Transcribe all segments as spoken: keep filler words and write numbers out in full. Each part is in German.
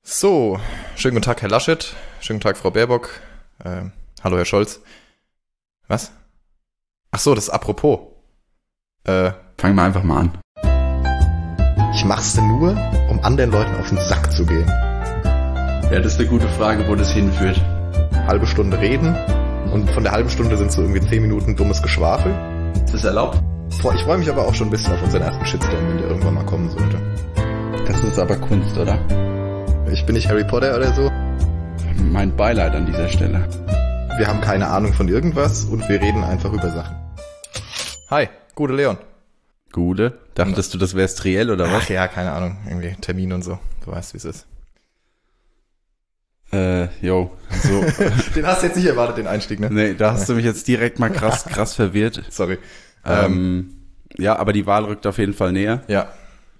So, schönen guten Tag, Herr Laschet. Schönen guten Tag, Frau Baerbock. Ähm, hallo, Herr Scholz. Was? Ach so, das ist apropos. Äh, Fangen wir einfach mal an. Ich mach's denn nur, um anderen Leuten auf den Sack zu gehen. Ja, das ist eine gute Frage, wo das hinführt. Halbe Stunde reden und von der halben Stunde sind so irgendwie zehn Minuten dummes Geschwafel. Ist das erlaubt? Boah, ich freue mich aber auch schon ein bisschen auf unseren ersten Shitstorm, wenn der irgendwann mal kommen sollte. Das ist aber Kunst, oder? Ich bin nicht Harry Potter oder so. Mein Beileid an dieser Stelle. Wir haben keine Ahnung von irgendwas und wir reden einfach über Sachen. hi, gute Leon. Gude? Dachtest du, das wär's Triell oder was? Ach ja, keine Ahnung, irgendwie Termin und so. Du weißt, wie es ist. Äh, yo, so. Den hast du jetzt nicht erwartet, den Einstieg, ne? Nee, da hast du mich jetzt direkt mal krass, krass verwirrt. Sorry. Ähm, ja, aber die Wahl rückt auf jeden Fall näher. Ja.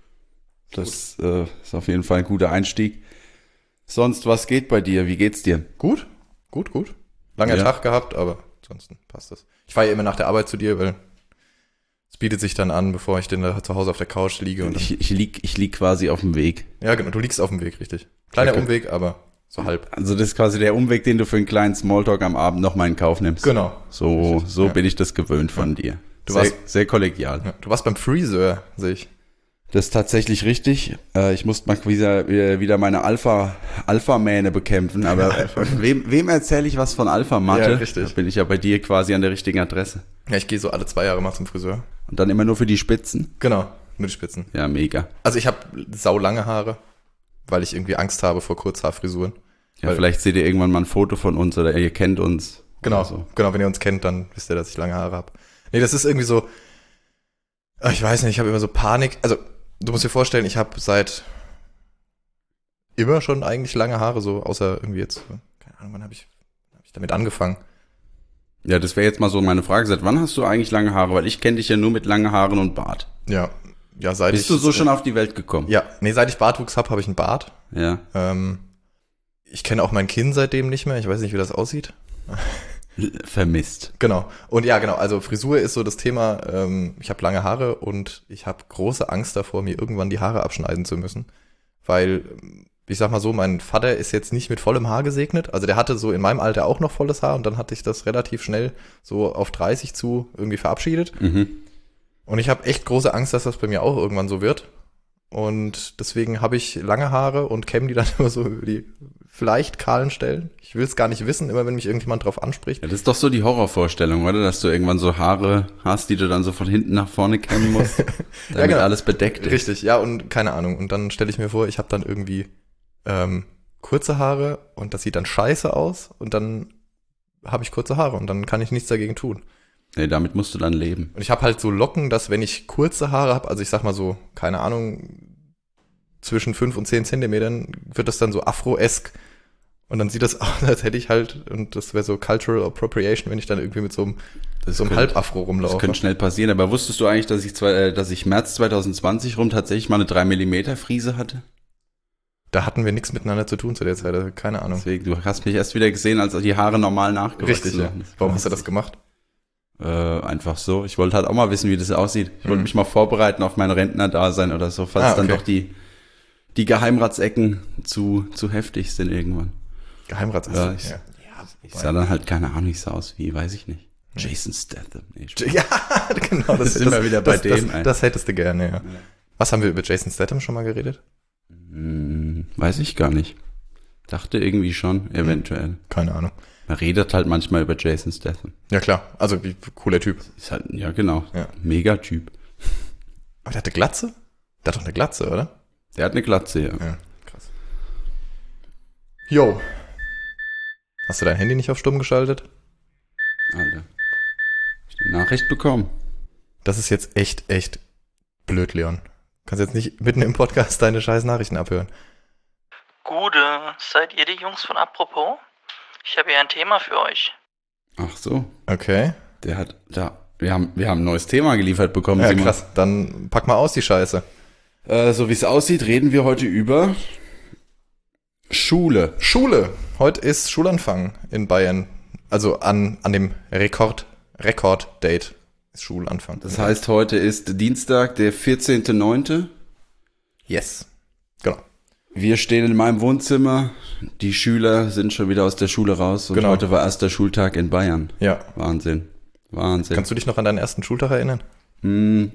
Das äh, ist auf jeden Fall ein guter Einstieg. Sonst, was geht bei dir? Wie geht's dir? Gut, gut, gut. Langer Ja. Tag gehabt, aber ansonsten passt das. Ich fahre ja immer nach der Arbeit zu dir, weil es bietet sich dann an, bevor ich denn da zu Hause auf der Couch liege. Und dann, Ich, ich lieg, ich lieg quasi auf dem Weg. ja, genau, du liegst auf dem Weg, richtig. Kleiner Okay. Umweg, aber so halb. Also das ist quasi der Umweg, den du für einen kleinen Smalltalk am Abend nochmal in Kauf nimmst. Genau. So, Richtig, so ja. bin ich das gewöhnt von dir. Du sehr, warst- sehr kollegial. Ja, du warst beim Friseur, sehe ich. Das ist tatsächlich richtig. Äh, ich musste mal wieder, wieder meine Alpha, Alpha-Mähne bekämpfen, aber wem, wem erzähle ich was von Alpha-Matte? Ja, richtig. Da bin ich ja bei dir quasi an der richtigen Adresse. Ja, ich gehe so alle zwei Jahre mal zum Friseur. Und dann immer nur für die Spitzen? Genau, nur die Spitzen. Ja, mega. Also ich habe saulange Haare, weil ich irgendwie Angst habe vor Kurzhaarfrisuren. Ja, Weil- vielleicht seht ihr irgendwann mal ein Foto von uns oder ihr kennt uns. Genau, Oder so. genau, wenn ihr uns kennt, dann wisst ihr, dass ich lange Haare habe. Nee, das ist irgendwie so, ach, ich weiß nicht, ich habe immer so Panik. Also, du musst dir vorstellen, ich habe seit immer schon eigentlich lange Haare, so außer irgendwie jetzt, keine Ahnung, wann habe ich, hab ich damit angefangen? Ja, das wäre jetzt mal so meine Frage. Seit wann hast du eigentlich lange Haare? Weil ich kenne dich ja nur mit langen Haaren und Bart. Ja, ja, seit Bist ich... du so schon auf die Welt gekommen? Ja, nee, seit ich Bartwuchs habe, habe ich einen Bart. Ja. Ähm, ich kenne auch mein Kinn seitdem nicht mehr, ich weiß nicht, wie das aussieht. Vermisst. Genau. Und ja, genau, also Frisur ist so das Thema, ähm, ich habe lange Haare und ich habe große Angst davor, mir irgendwann die Haare abschneiden zu müssen. Weil, ich sag mal so, mein Vater ist jetzt nicht mit vollem Haar gesegnet. Also der hatte so in meinem Alter auch noch volles Haar und dann hatte ich das relativ schnell so auf dreißig zu irgendwie verabschiedet. Mhm. Und ich habe echt große Angst, dass das bei mir auch irgendwann so wird. Und deswegen habe ich lange Haare und kämme die dann immer so über die vielleicht kahlen Stellen. Ich will es gar nicht wissen, immer wenn mich irgendjemand drauf anspricht. Ja, das ist doch so die Horrorvorstellung, oder? Dass du irgendwann so Haare hast, die du dann so von hinten nach vorne kämmen musst, damit genau. alles bedeckt ist. Richtig, ja, und keine Ahnung. Und dann stelle ich mir vor, ich habe dann irgendwie ähm, kurze Haare und das sieht dann scheiße aus und dann habe ich kurze Haare und dann kann ich nichts dagegen tun. Nee, damit musst du dann leben. Und ich habe halt so Locken, dass wenn ich kurze Haare habe, also ich sag mal so, keine Ahnung, zwischen fünf und zehn Zentimetern, wird das dann so afro-esk. Und dann sieht das aus, als hätte ich halt, und das wäre so Cultural Appropriation, wenn ich dann irgendwie mit so einem, Das so einem könnte- Halbafro Das rumlaufe. könnte schnell passieren, aber wusstest du eigentlich, dass ich, zwei, äh, dass ich März zwanzig zwanzig rum tatsächlich mal eine drei Millimeter Frise hatte? Da hatten wir nichts miteinander zu tun zu der Zeit, also keine Ahnung. Deswegen, du hast mich erst wieder gesehen, als die Haare normal nachgewachsen Richtig, ja. sind. Warum hast du das gemacht? Äh, einfach so. Ich wollte halt auch mal wissen, wie das aussieht. Ich wollte Mhm. mich mal vorbereiten auf mein Rentnerdasein oder so, falls Ah, dann okay. doch die, die Geheimratsecken zu, zu heftig sind irgendwann. Geheimrat Ja, ich- ja. Ich sah dann halt, keine Ahnung, ich sah aus wie, weiß ich nicht. Jason Statham. Nee, Spaß. Ja, genau. Das, sind wir wieder bei das, dem, Das, ey. das hättest du gerne, ja. Was haben wir über Jason Statham schon mal geredet? Hm, weiß ich gar nicht. Dachte irgendwie schon, eventuell. Keine Ahnung. Man redet halt manchmal über Jason Statham. Ja klar, also wie cooler Typ. Ist halt, ja genau, Ja. Megatyp. Aber der hat eine Glatze? Der hat doch eine Glatze, oder? Der hat eine Glatze, ja. Ja, krass. Yo. Hast du dein Handy nicht auf stumm geschaltet? Alter. Hab ich eine Nachricht bekommen? Das ist jetzt echt, echt blöd, Leon. Kannst jetzt nicht mitten im Podcast deine scheiß Nachrichten abhören. Gude, seid ihr die Jungs von Apropos? Ich habe hier ein Thema für euch. Ach so, Okay. der hat, da, wir haben, wir haben ein neues Thema geliefert bekommen. Ja, Simon. krass. Dann pack mal aus die Scheiße. Äh, so wie es aussieht, reden wir heute über Schule. Schule. Heute ist Schulanfang in Bayern. Also an, an dem Rekord, Rekord-Date ist Schulanfang. Das heißt, heute ist Dienstag, der vierzehnter neunte yes. Genau. Wir stehen in meinem Wohnzimmer, die Schüler sind schon wieder aus der Schule raus und Genau. heute war erster Schultag in Bayern. Ja. Wahnsinn, Wahnsinn. Kannst du dich noch an deinen ersten Schultag erinnern? Hm.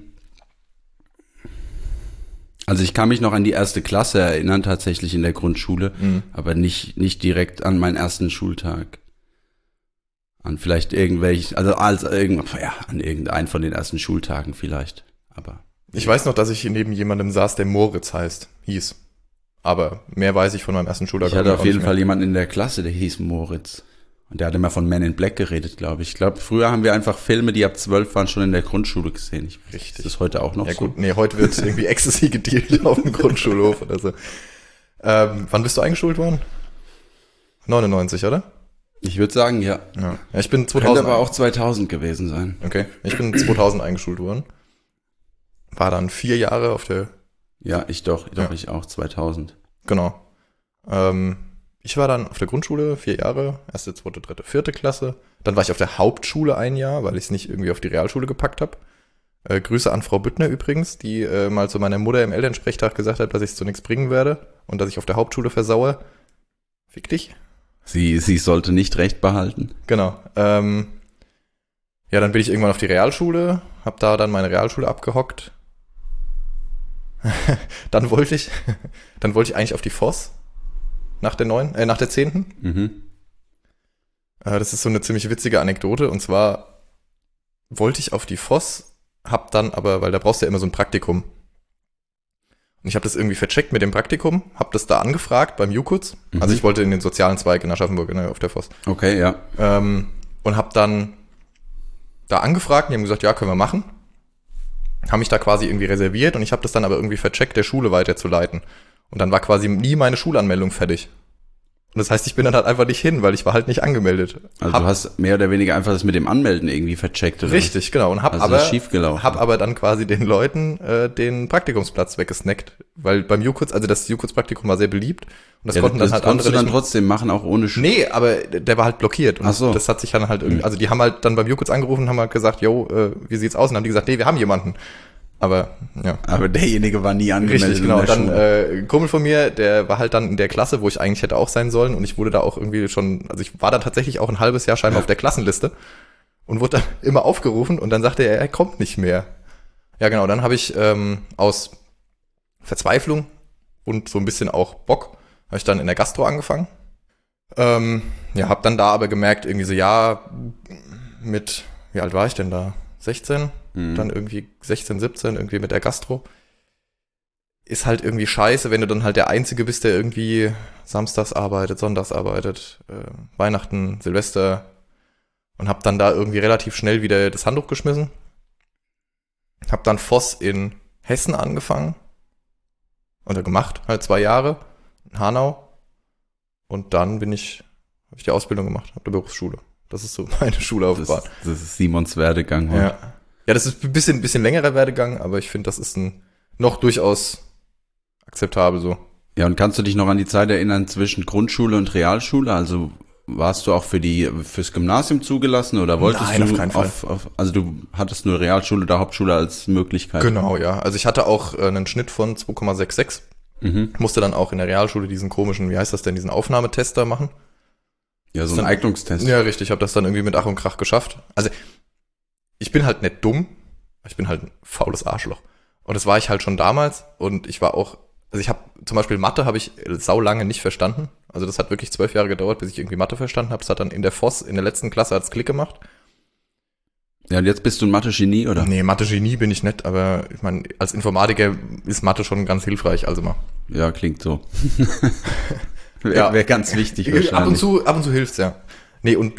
Also ich kann mich noch an die erste Klasse erinnern, tatsächlich in der Grundschule, Mhm. aber nicht, nicht direkt an meinen ersten Schultag. An vielleicht irgendwelche, also als irgend, ja, an irgendeinen von den ersten Schultagen vielleicht, aber. Ich weiß noch, dass ich neben jemandem saß, der Moritz heißt, hieß. Aber mehr weiß ich von meinem ersten Schultag Ich hatte auch auf nicht jeden mehr. Fall jemanden in der Klasse, der hieß Moritz. Und der hat immer von Men in Black geredet, glaube ich. Ich glaube, früher haben wir einfach Filme, die ab zwölf waren, schon in der Grundschule gesehen. Ich, Richtig. Ist das heute auch noch Ja so? gut, nee, heute wird irgendwie Ecstasy gedealt auf dem Grundschulhof oder so. Ähm, wann bist du eingeschult worden? neunundneunzig, oder? Ich würde sagen, ja. Ja. Ja, ich bin Könnte zweitausend. aber auch zweitausend gewesen sein. Okay, ich bin zweitausend eingeschult worden. War dann vier Jahre auf der, Ja, ich doch, doch Ja. ich auch, zweitausend. genau. Ähm, ich war dann auf der Grundschule vier Jahre, erste, zweite, dritte, vierte Klasse. Dann war ich auf der Hauptschule ein Jahr, weil ich es nicht irgendwie auf die Realschule gepackt habe. Äh, Grüße an Frau Büttner übrigens, die äh, mal zu meiner Mutter im Elternsprechtag gesagt hat, dass ich zu nichts bringen werde und dass ich auf der Hauptschule versaue. Fick dich. Sie, sie sollte nicht recht behalten. Genau. Ähm, ja, dann bin ich irgendwann auf die Realschule, hab da dann meine Realschule abgehockt. dann wollte ich, dann wollte ich eigentlich auf die Voss nach der neun, äh, nach der zehnten. Mhm. Äh, das ist so eine ziemlich witzige Anekdote. Und zwar wollte ich auf die Voss, hab dann aber, weil da brauchst du ja immer so ein Praktikum. Und ich habe das irgendwie vercheckt mit dem Praktikum, hab das da angefragt beim Jukuts. Mhm. Also ich wollte in den sozialen Zweig in Aschaffenburg, ne, auf der Voss. Okay, ja. Ähm, und hab dann da angefragt, die haben gesagt, ja, können wir machen. Haben mich da quasi irgendwie reserviert und ich habe das dann aber irgendwie vercheckt, der Schule weiterzuleiten. Und dann war quasi nie meine Schulanmeldung fertig. Und das heißt, ich bin dann halt einfach nicht hin, weil ich war halt nicht angemeldet. Also hab, du hast mehr oder weniger einfach das mit dem Anmelden irgendwie vercheckt, oder? richtig, genau. Und hab Also aber das ist schiefgelaufen. hab aber dann quasi den Leuten äh, den Praktikumsplatz weggesnackt. Weil beim Jukuts, also das Jukuts-Praktikum war sehr beliebt. Und das Ja, konnten das dann halt konntest andere du dann nicht. trotzdem machen, auch ohne Sch Nee, aber der war halt blockiert. Und Ach so. das hat sich dann halt irgendwie, also die haben halt dann beim Jukuts angerufen und haben halt gesagt, yo, äh, wie sieht's aus? Und dann haben die gesagt, nee, wir haben jemanden. Aber, ja. Aber derjenige war nie angemeldet. Richtig, genau. in Und der dann Schule. äh, ein Kumpel von mir, der war halt dann in der Klasse, wo ich eigentlich hätte auch sein sollen. Und ich wurde da auch irgendwie schon, also ich war da tatsächlich auch ein halbes Jahr scheinbar Ja. auf der Klassenliste und wurde dann immer aufgerufen und dann sagte er, er kommt nicht mehr. Ja, genau. Dann habe ich ähm, aus Verzweiflung und so ein bisschen auch Bock, habe ich dann in der Gastro angefangen. Ähm, ja, habe dann da aber gemerkt, irgendwie so, ja, mit, wie alt war ich denn da? sechzehn? Mhm. Dann irgendwie sechzehn, siebzehn, irgendwie mit der Gastro. Ist halt irgendwie scheiße, wenn du dann halt der Einzige bist, der irgendwie samstags arbeitet, sonntags arbeitet, äh, Weihnachten, Silvester und hab dann da irgendwie relativ schnell wieder das Handtuch geschmissen. Hab dann Voss in Hessen angefangen oder gemacht, halt zwei Jahre in Hanau und dann bin ich, habe ich die Ausbildung gemacht, hab eine Berufsschule. Das ist so meine das, Schullaufbahn. ist, das ist Simons Werdegang heute. Ja. Ja, das ist ein bisschen, bisschen längerer Werdegang, aber ich finde, das ist ein noch durchaus akzeptabel so. Ja, und kannst du dich noch an die Zeit erinnern zwischen Grundschule und Realschule? Also warst du auch für die fürs Gymnasium zugelassen oder wolltest Nein, du auf keinen Fall. auf, auf also du hattest nur Realschule oder Hauptschule als Möglichkeit? Genau, ja. Also ich hatte auch äh, einen Schnitt von zwei Komma sechsundsechzig. Mhm. Musste dann auch in der Realschule diesen komischen, wie heißt das denn, diesen Aufnahmetest da machen. Ja, so ein Dann- Eignungstest. Ja, richtig, ich habe das dann irgendwie mit Ach und Krach geschafft. Also ich bin halt nicht dumm, ich bin halt ein faules Arschloch. Und das war ich halt schon damals und ich war auch, also ich habe zum Beispiel Mathe habe ich saulange nicht verstanden. Also das hat wirklich zwölf Jahre gedauert, bis ich irgendwie Mathe verstanden habe. Das hat dann in der Voss, in der letzten Klasse hat's Klick gemacht. Ja, und jetzt bist du ein Mathe-Genie, oder? Nee, Mathe-Genie bin ich nicht, aber ich meine, als Informatiker ist Mathe schon ganz hilfreich, also mal. Ja, klingt so. Wäre Ja. wär ganz wichtig wahrscheinlich. Ab und zu, ab und zu hilft's, ja. Nee, und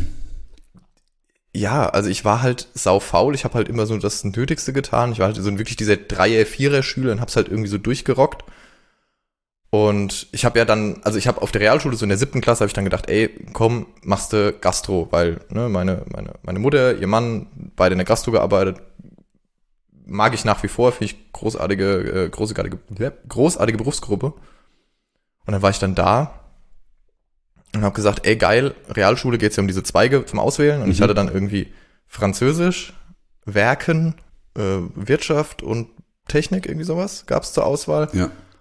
ja, also ich war halt sau faul. Ich habe halt immer so das Nötigste getan. Ich war halt so wirklich dieser Dreier-, Vierer-Schüler und hab's halt irgendwie so durchgerockt. Und ich habe ja dann, also ich habe auf der Realschule, so in der siebten Klasse, habe ich dann gedacht, ey, komm, machst du Gastro, weil ne, meine, meine, meine Mutter, ihr Mann, beide in der Gastro gearbeitet. Mag ich nach wie vor, finde ich großartige, äh, großartige, großartige Berufsgruppe. Und dann war ich dann da und habe gesagt, ey geil, Realschule geht's ja um diese Zweige zum Auswählen. Und Mhm. ich hatte dann irgendwie Französisch, Werken, äh, Wirtschaft und Technik, irgendwie sowas, gab's zur Auswahl. Ja.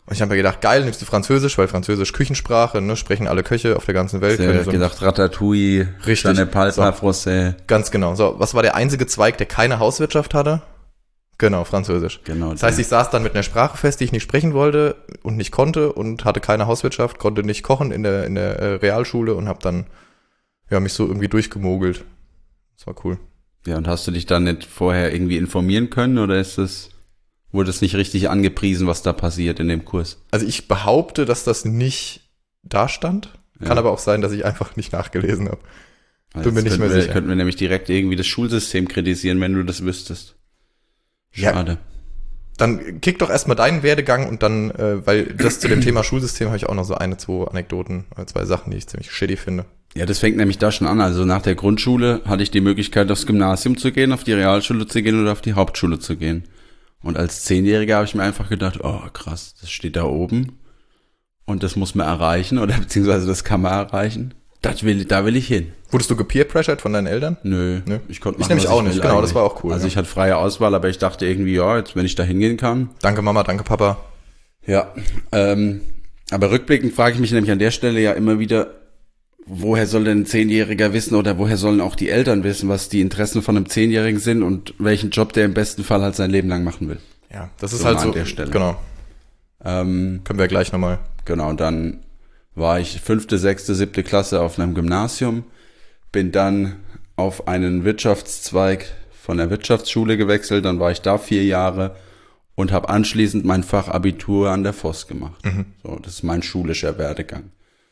Und ich habe mir gedacht, geil, nimmst du Französisch, weil Französisch Küchensprache, ne, sprechen alle Köche auf der ganzen Welt. Ich so gedacht, Ratatouille, Richtig. Jeanne Palpa, So. Français. Ganz genau. So, was war der einzige Zweig, der keine Hauswirtschaft hatte? Genau, Französisch. Genau. Das heißt, ich saß dann mit einer Sprache fest, die ich nicht sprechen wollte und nicht konnte und hatte keine Hauswirtschaft, konnte nicht kochen in der in der äh, Realschule und habe dann ja mich so irgendwie durchgemogelt. Das war cool. Ja, und hast du dich dann nicht vorher irgendwie informieren können oder ist das, wurde es nicht richtig angepriesen, was da passiert in dem Kurs? Also ich behaupte, dass das nicht da stand. Kann Ja. aber auch sein, dass ich einfach nicht nachgelesen habe. Bin mir Jetzt nicht mehr könnten wir, sicher. Könnten wir nämlich direkt irgendwie das Schulsystem kritisieren, wenn du das wüsstest. Ja. Schade. Dann kick doch erstmal deinen Werdegang und dann, äh, weil das zu dem Thema Schulsystem habe ich auch noch so eine, zwei Anekdoten, äh, zwei Sachen, die ich ziemlich shitty finde. Ja, das fängt nämlich da schon an. Also nach der Grundschule hatte ich die Möglichkeit, aufs Gymnasium zu gehen, auf die Realschule zu gehen oder auf die Hauptschule zu gehen. Und als Zehnjähriger habe ich mir einfach gedacht, oh krass, das steht da oben und das muss man erreichen oder beziehungsweise das kann man erreichen. Das will, da will ich hin. Wurdest du gepeer-pressured von deinen Eltern? Nö, Nö. ich konnte Ich machen, nämlich was auch nicht, will genau, eigentlich. das war auch cool, Also ja. ich hatte freie Auswahl, aber ich dachte irgendwie, ja, jetzt wenn ich da hingehen kann. Danke Mama, danke Papa. Ja, ähm, aber rückblickend frage ich mich nämlich an der Stelle ja immer wieder, woher soll denn ein Zehnjähriger wissen oder woher sollen auch die Eltern wissen, was die Interessen von einem Zehnjährigen sind und welchen Job der im besten Fall halt sein Leben lang machen will. Ja, das ist So halt an so, der Stelle. genau, Ähm, können wir gleich nochmal. genau, und dann war ich fünfte, sechste, siebte Klasse auf einem Gymnasium, bin dann auf einen Wirtschaftszweig von der Wirtschaftsschule gewechselt, dann war ich da vier Jahre und habe anschließend mein Fachabitur an der Voss gemacht. Mhm. So, das ist mein schulischer Werdegang.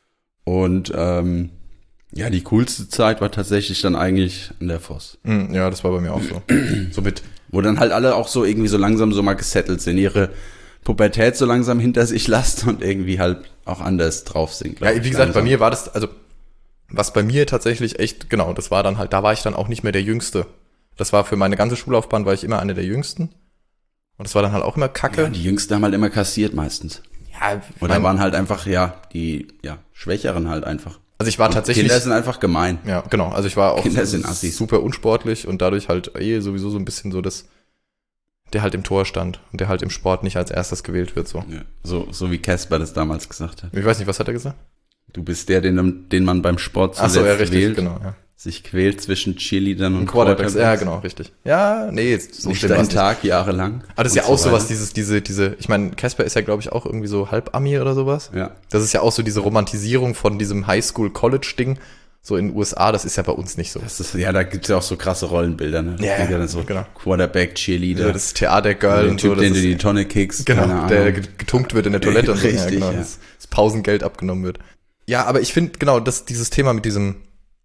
Und ähm, ja, die coolste Zeit war tatsächlich dann eigentlich an der Voss. Mm, Ja, das war bei mir auch so. So mit, Wo dann halt alle auch so irgendwie so langsam so mal gesettelt sind, ihre Pubertät so langsam hinter sich lassen und irgendwie halt auch anders drauf sind. glaub ja, ich, wie gesagt, langsam. bei mir war das, also, was bei mir tatsächlich echt, genau, das war dann halt, da war ich dann auch nicht mehr der Jüngste. Das war für meine ganze Schullaufbahn, war ich immer einer der Jüngsten. Und das war dann halt auch immer kacke. Ja, die Jüngsten haben halt immer kassiert meistens. Ja, ich Oder mein, waren halt einfach, ja, die ja Schwächeren halt einfach. also ich war tatsächlich, Kinder sind einfach gemein. ja, genau, also ich war auch Kinder sind Assis. super unsportlich und dadurch halt eh sowieso so ein bisschen so, dass der halt im Tor stand und der halt im Sport nicht als erstes gewählt wird, so. Ja, so, so wie Casper das damals gesagt hat. Ich weiß nicht, was hat er gesagt? Du bist der, den, den man beim Sport Ach so, zuletzt ja, richtig, wählt, genau, ja. sich quält zwischen Cheerleadern und Und Quarterbacks, ja, Quarterbacks. genau, richtig. Ja, nee, jetzt so Nicht schlimm deinen war's nicht. Tag jahrelang. Aber das ist ja und auch so sowas, weiter. dieses, diese, diese, ich meine, Casper ist ja, glaube ich, auch irgendwie so halb Ami oder sowas. Ja. Das ist ja auch so diese Romantisierung von diesem Highschool-College-Ding, so in den U S A, das ist ja bei uns nicht so. Das ist, ja, da gibt's ja auch so krasse Rollenbilder, ne? Ja, Das ist ja, dann so genau. Quarterback, Cheerleader, Ja, das Theater-Girl der und Typ, so. Das den du ist, die Tonne kickst, keine genau, Ahnung. der getunkt wird in der Toilette und so. Richtig, ja, genau, ja. Das, das Pausengeld abgenommen wird. Ja, aber ich finde, genau, dass dieses Thema mit diesem,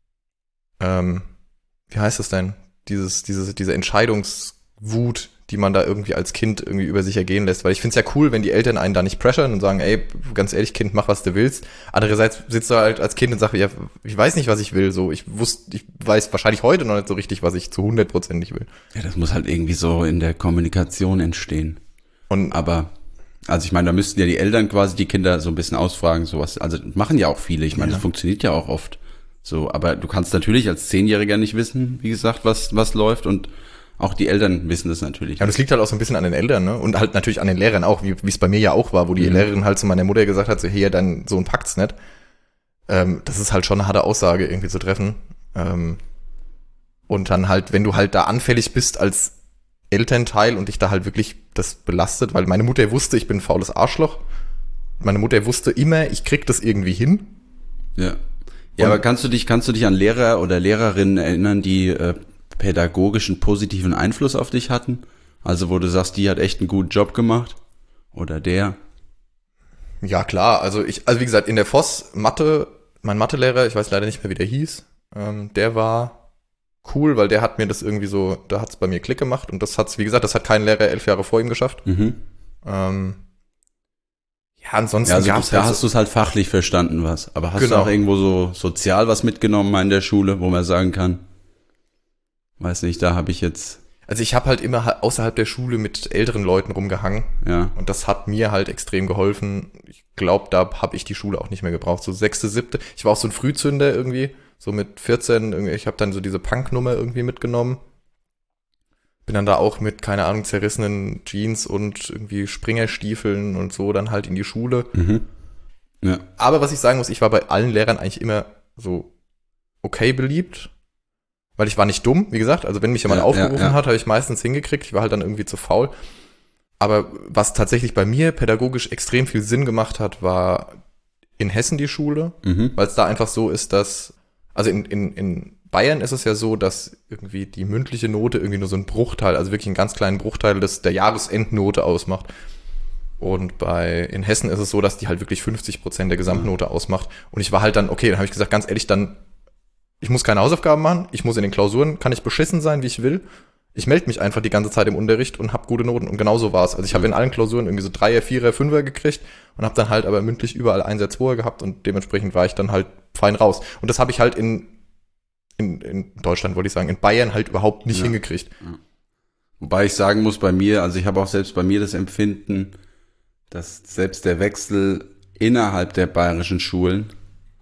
ähm, wie heißt das denn? Dieses, dieses, diese Entscheidungswut, die man da irgendwie als Kind irgendwie über sich ergehen lässt. Weil ich finde es ja cool, wenn die Eltern einen da nicht pressuren und sagen, ey, ganz ehrlich, Kind, mach, was du willst. Andererseits sitzt du halt als Kind und sagst, ja, ich weiß nicht, was ich will. So, ich wusste, ich weiß wahrscheinlich heute noch nicht so richtig, was ich zu hundert Prozent nicht will. Ja, das muss halt irgendwie so in der Kommunikation entstehen. Und Aber, also ich meine, da müssten ja die Eltern quasi die Kinder so ein bisschen ausfragen, sowas. Also machen ja auch viele. Ich meine, Ja. das funktioniert ja auch oft. So, aber du kannst natürlich als Zehnjähriger nicht wissen, wie gesagt, was, was läuft und auch die Eltern wissen das natürlich. ja, das liegt halt auch so ein bisschen an den Eltern, ne? Und halt natürlich an den Lehrern auch, wie wie es bei mir ja auch war, wo die Mhm. Lehrerin halt zu meiner Mutter gesagt hat, so, hier, dein Sohn packt's nicht. Ähm, das ist halt schon eine harte Aussage irgendwie zu treffen. Ähm, und dann halt, wenn du halt da anfällig bist als Elternteil und dich da halt wirklich das belastet, weil meine Mutter wusste, ich bin ein faules Arschloch. Meine Mutter wusste immer, ich krieg das irgendwie hin. Ja. Ja, Und- aber kannst du dich, kannst du dich an Lehrer oder Lehrerinnen erinnern, die äh, pädagogischen positiven Einfluss auf dich hatten? Also wo du sagst, die hat echt einen guten Job gemacht? Oder der? Ja, klar. Also ich, also wie gesagt, in der Voss Mathe, mein Mathelehrer, ich weiß leider nicht mehr, wie der hieß, ähm, der war cool, weil der hat mir das irgendwie so, da hat's bei mir Klick gemacht und das hat's, wie gesagt, das hat kein Lehrer elf Jahre vor ihm geschafft. Mhm. Ähm, ja, ansonsten Ja, also gab's du, da halt hast so, du es halt fachlich verstanden, was. Aber hast Genau. du auch irgendwo so sozial was mitgenommen mal in der Schule, wo man sagen kann, weiß nicht, da habe ich jetzt, also ich habe halt immer ha- außerhalb der Schule mit älteren Leuten rumgehangen ja, und das hat mir halt extrem geholfen. Ich glaube, da habe ich die Schule auch nicht mehr gebraucht. So sechste, siebte, ich war auch so ein Frühzünder irgendwie, so mit vierzehn, irgendwie, ich habe dann so diese Punk-Nummer irgendwie mitgenommen. bin dann da auch mit, keine Ahnung, zerrissenen Jeans und irgendwie Springerstiefeln und so dann halt in die Schule. Mhm. Ja. Aber was ich sagen muss, ich war bei allen Lehrern eigentlich immer so okay beliebt, weil ich war nicht dumm, wie gesagt. Also wenn mich jemand Ja, aufgerufen ja, ja. hat, habe ich meistens hingekriegt. Ich war halt dann irgendwie zu faul. Aber was tatsächlich bei mir pädagogisch extrem viel Sinn gemacht hat, war in Hessen die Schule, Mhm. weil es da einfach so ist, dass, also in, in, in Bayern ist es ja so, dass irgendwie die mündliche Note irgendwie nur so ein Bruchteil, also wirklich einen ganz kleinen Bruchteil des, der Jahresendnote ausmacht. Und bei, in Hessen ist es so, dass die halt wirklich fünfzig Prozent der Gesamtnote ausmacht. Und ich war halt dann, okay, dann habe ich gesagt, ganz ehrlich, dann, ich muss keine Hausaufgaben machen, ich muss in den Klausuren, kann ich beschissen sein, wie ich will. Ich melde mich einfach die ganze Zeit im Unterricht und habe gute Noten. Und genau so war es. Also ich habe in allen Klausuren irgendwie so Dreier, Vierer, Fünfer gekriegt und habe dann halt aber mündlich überall Einser, Zweier gehabt und dementsprechend war ich dann halt fein raus. Und das habe ich halt in, in, in Deutschland, wollte ich sagen, in Bayern halt überhaupt nicht Ja. hingekriegt. Wobei ich sagen muss, bei mir, also ich habe auch selbst bei mir das Empfinden, dass selbst der Wechsel innerhalb der bayerischen Schulen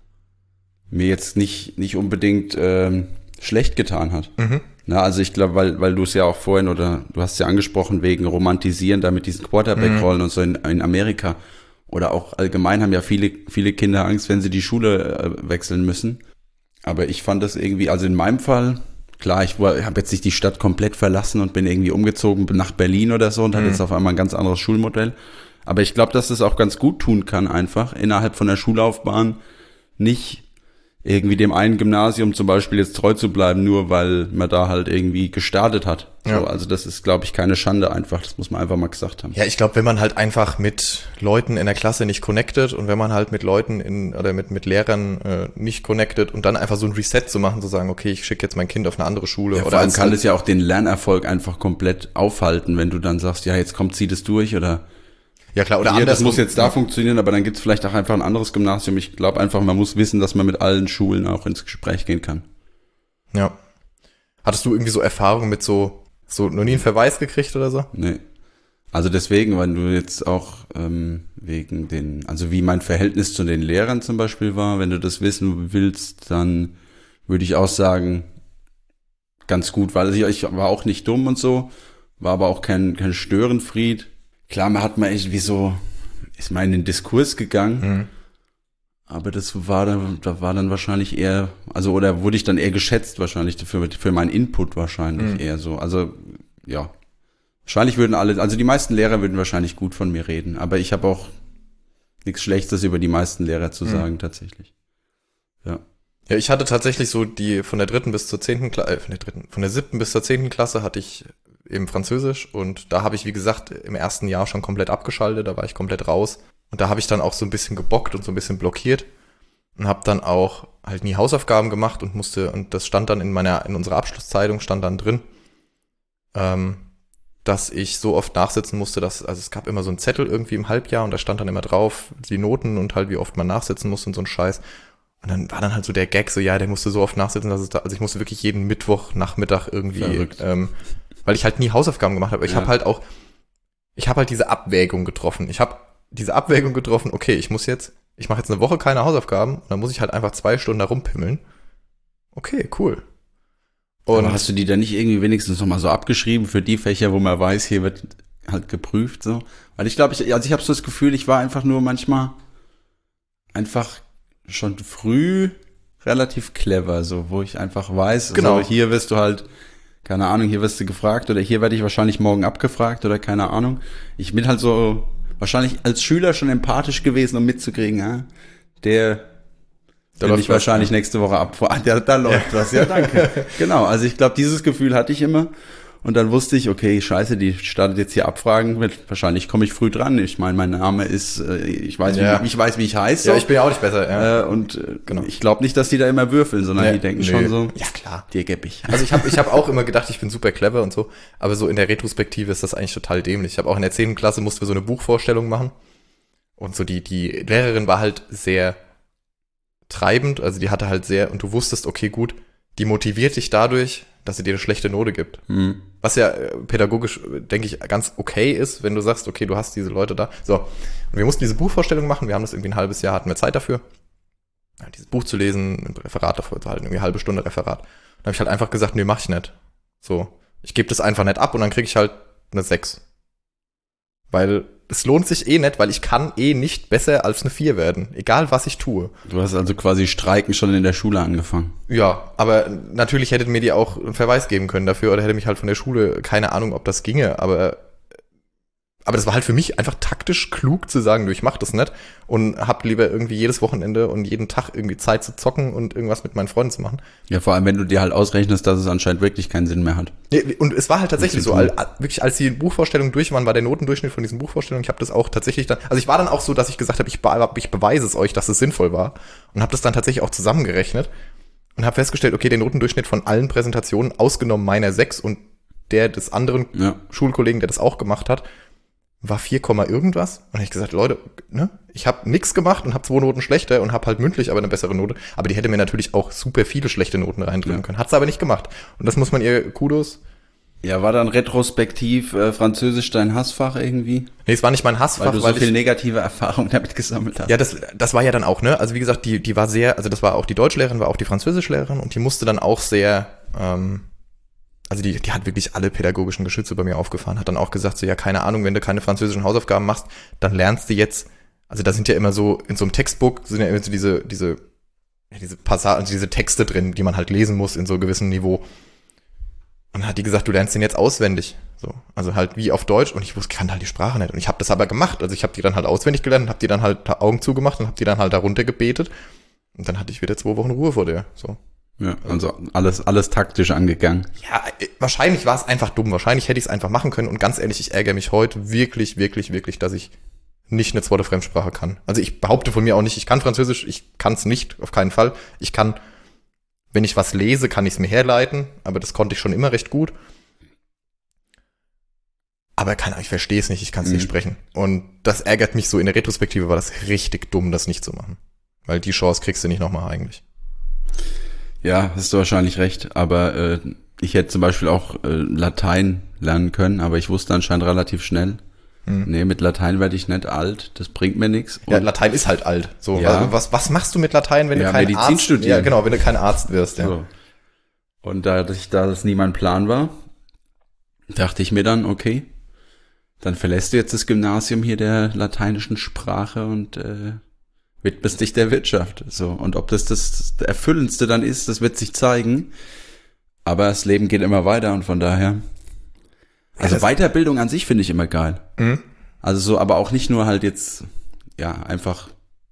mir jetzt nicht, nicht unbedingt ähm, schlecht getan hat. Mhm. Na, also ich glaube, weil, weil du es ja auch vorhin oder du hast ja angesprochen wegen Romantisieren da mit diesen Quarterback-Rollen und so in, in Amerika oder auch allgemein haben ja viele, viele Kinder Angst, wenn sie die Schule äh, wechseln müssen. Aber ich fand das irgendwie, also in meinem Fall, klar, ich habe jetzt nicht die Stadt komplett verlassen und bin irgendwie umgezogen nach Berlin oder so und hatte jetzt auf einmal ein ganz anderes Schulmodell. Aber ich glaube, dass das auch ganz gut tun kann, einfach innerhalb von der Schullaufbahn nicht irgendwie dem einen Gymnasium zum Beispiel jetzt treu zu bleiben, nur weil man da halt irgendwie gestartet hat. Ja. So, also das ist, glaube ich, keine Schande einfach. Das muss man einfach mal gesagt haben. Ja, ich glaube, wenn man halt einfach mit Leuten in der Klasse nicht connected und wenn man halt mit Leuten in oder mit mit Lehrern äh, nicht connected und dann einfach so ein Reset zu machen, zu sagen, okay, ich schicke jetzt mein Kind auf eine andere Schule. Ja, oder vor allem als kann halt, es ja auch den Lernerfolg einfach komplett aufhalten, wenn du dann sagst, ja, jetzt kommt, zieh das durch oder ja klar, oder hier, das andersrum. muss jetzt da funktionieren, aber dann gibt's vielleicht auch einfach ein anderes Gymnasium. Ich glaube einfach, man muss wissen, dass man mit allen Schulen auch ins Gespräch gehen kann. Ja. Hattest du irgendwie so Erfahrungen mit so, so noch nie einen Verweis gekriegt oder so? Nee. Also deswegen, weil du jetzt auch ähm, wegen den, also wie mein Verhältnis zu den Lehrern zum Beispiel war, wenn du das wissen willst, dann würde ich auch sagen, ganz gut, weil ich, ich war auch nicht dumm und so, war aber auch kein, kein Störenfried. Klar, man hat mal irgendwie so, ist mal in den Diskurs gegangen, Mhm. aber das war dann, da war dann wahrscheinlich eher, also oder wurde ich dann eher geschätzt wahrscheinlich für, für meinen Input wahrscheinlich Mhm. eher so. Also ja, wahrscheinlich würden alle, also die meisten Lehrer würden wahrscheinlich gut von mir reden, aber ich habe auch nichts Schlechtes über die meisten Lehrer zu sagen Mhm. tatsächlich. Ja. Ja, ich hatte tatsächlich so die von der dritten bis zur zehnten Klasse, äh, von der dritten, von der siebten bis zur zehnten Klasse hatte ich eben Französisch und da habe ich, wie gesagt, im ersten Jahr schon komplett abgeschaltet, da war ich komplett raus und da habe ich dann auch so ein bisschen gebockt und so ein bisschen blockiert und habe dann auch halt nie Hausaufgaben gemacht und musste, und das stand dann in meiner, in unserer Abschlusszeitung stand dann drin, ähm, dass ich so oft nachsitzen musste, dass, also es gab immer so einen Zettel irgendwie im Halbjahr und da stand dann immer drauf die Noten und halt wie oft man nachsitzen muss und so ein Scheiß. Und dann war dann halt so der Gag, so ja, der musste so oft nachsitzen, dass es da, also ich musste wirklich jeden Mittwoch Nachmittag irgendwie, Verrückt. ähm, weil ich halt nie Hausaufgaben gemacht habe. Ich Ja. habe halt auch, ich habe halt diese Abwägung getroffen. Ich habe diese Abwägung getroffen, okay, ich muss jetzt, ich mache jetzt eine Woche keine Hausaufgaben und dann muss ich halt einfach zwei Stunden da rumpimmeln. Okay, cool. Und Aber hast du die dann nicht irgendwie wenigstens nochmal so abgeschrieben für die Fächer, wo man weiß, hier wird halt geprüft so? Weil ich glaube, ich, also ich habe so das Gefühl, ich war einfach nur manchmal einfach schon früh relativ clever, so, wo ich einfach weiß, Genau. so, hier wirst du halt, keine Ahnung, hier wirst du gefragt oder hier werde ich wahrscheinlich morgen abgefragt oder keine Ahnung. Ich bin halt so wahrscheinlich als Schüler schon empathisch gewesen, um mitzukriegen, ja, der Da will läuft mich was, wahrscheinlich nächste Woche ab. Ah, da, da läuft was, ja, danke. Genau, also ich glaube, dieses Gefühl hatte ich immer. Und dann wusste ich, okay, scheiße, die startet jetzt hier Abfragen. Wahrscheinlich komme ich früh dran. Ich meine, mein Name ist, äh, ich weiß, Ja. wie, ich weiß, wie ich heiße. ja, ich bin ja auch nicht besser, ja. äh, und äh, Genau. ich glaube nicht, dass die da immer würfeln, sondern Ja, die denken nö. schon so, Ja, klar. dir geb ich. Also ich habe ich hab auch immer gedacht, ich bin super clever und so, aber so in der Retrospektive ist das eigentlich total dämlich. Ich habe auch in der zehnten Klasse mussten wir so eine Buchvorstellung machen und so die die Lehrerin war halt sehr treibend, also die hatte halt sehr, und du wusstest, okay, gut, die motiviert dich dadurch, dass sie dir eine schlechte Note gibt. Hm. Was ja äh, pädagogisch, äh, denke ich, ganz okay ist, wenn du sagst, okay, du hast diese Leute da. So, und wir mussten diese Buchvorstellung machen, wir haben das irgendwie ein halbes Jahr, hatten wir Zeit dafür, ja, dieses Buch zu lesen, ein Referat davor zu halten, irgendwie eine halbe Stunde Referat. Dann habe ich halt einfach gesagt, nee, mach ich nicht. So, Ich gebe das einfach nicht ab und dann kriege ich halt eine sechs. Weil es lohnt sich eh nicht, weil ich kann eh nicht besser als eine vier werden. Egal, was ich tue. Du hast also quasi Streiken schon in der Schule angefangen. Ja, aber natürlich hättet mir die auch einen Verweis geben können dafür oder hätte mich halt von der Schule, keine Ahnung, ob das ginge, aber aber das war halt für mich einfach taktisch klug zu sagen, du, ich mach das nicht und hab lieber irgendwie jedes Wochenende und jeden Tag irgendwie Zeit zu zocken und irgendwas mit meinen Freunden zu machen. Ja, vor allem, wenn du dir halt ausrechnest, dass es anscheinend wirklich keinen Sinn mehr hat. Nee, und es war halt tatsächlich so, all, wirklich als die Buchvorstellungen durch waren, war der Notendurchschnitt von diesen Buchvorstellungen, ich habe das auch tatsächlich dann, also ich war dann auch so, dass ich gesagt habe, ich, be- ich beweise es euch, dass es sinnvoll war und habe das dann tatsächlich auch zusammengerechnet und habe festgestellt, okay, der Notendurchschnitt von allen Präsentationen, ausgenommen meiner sechs und der des anderen Ja. Schulkollegen, der das auch gemacht hat, war vier, irgendwas. Und dann hab ich gesagt, Leute, ne, ich habe nix gemacht und habe zwei Noten schlechter und habe halt mündlich aber eine bessere Note. Aber die hätte mir natürlich auch super viele schlechte Noten reindrücken Ja. können. Hat sie aber nicht gemacht. Und das muss man ihr Kudos. Ja, war dann retrospektiv äh, Französisch dein Hassfach irgendwie? Nee, es war nicht mein Hassfach, Weil du so weil viel ich, negative Erfahrung damit gesammelt hast. ja, das, das war ja dann auch, ne, also wie gesagt, die, die war sehr, also das war auch die Deutschlehrerin, war auch die Französischlehrerin und die musste dann auch sehr, ähm, also die, die hat wirklich alle pädagogischen Geschütze bei mir aufgefahren, hat dann auch gesagt, so, ja, keine Ahnung, wenn du keine französischen Hausaufgaben machst, dann lernst du jetzt, also da sind ja immer so, in so einem Textbook sind ja immer so diese, diese, ja, diese Passagen, also diese Texte drin, die man halt lesen muss in so einem gewissen Niveau. Und dann hat die gesagt, du lernst den jetzt auswendig. So, also halt wie auf Deutsch und ich wusste, ich kann halt die Sprache nicht. Und ich habe das aber gemacht. Also ich habe die dann halt auswendig gelernt und habe die dann halt Augen zugemacht und habe die dann halt darunter gebetet. Und dann hatte ich wieder zwei Wochen Ruhe vor der. So. Ja, also alles, alles taktisch angegangen. Ja, äh, wahrscheinlich war es einfach dumm. Wahrscheinlich hätte ich es einfach machen können. Und ganz ehrlich, ich ärgere mich heute wirklich, wirklich, wirklich, dass ich nicht eine zweite Fremdsprache kann. Also ich behaupte von mir auch nicht, ich kann Französisch, ich kann es nicht, auf keinen Fall. Ich kann, wenn ich was lese, kann ich es mir herleiten, aber das konnte ich schon immer recht gut. Aber kann, ich verstehe es nicht, ich kann es Mhm. nicht sprechen. Und das ärgert mich so, in der Retrospektive war das richtig dumm, das nicht zu machen. Weil die Chance kriegst du nicht nochmal eigentlich. Ja, hast du wahrscheinlich recht, aber äh, ich hätte zum Beispiel auch äh, Latein lernen können, aber ich wusste anscheinend relativ schnell, Hm. nee, mit Latein werde ich nicht alt, das bringt mir nichts. Ja, Latein ist halt alt. So, Ja. also was, was machst du mit Latein, wenn Ja, du kein Medizin Arzt studieren. Ja, genau, wenn du kein Arzt wirst, ja. So. Und da, ich, da das nie mein Plan war, dachte ich mir dann, okay, dann verlässt du jetzt das Gymnasium hier der lateinischen Sprache und äh, widmest dich der Wirtschaft. So. Und ob das das Erfüllendste dann ist, das wird sich zeigen. Aber das Leben geht immer weiter und von daher. Also das- Weiterbildung an sich finde ich immer geil. Mhm. Also so, aber auch nicht nur halt jetzt, ja, einfach,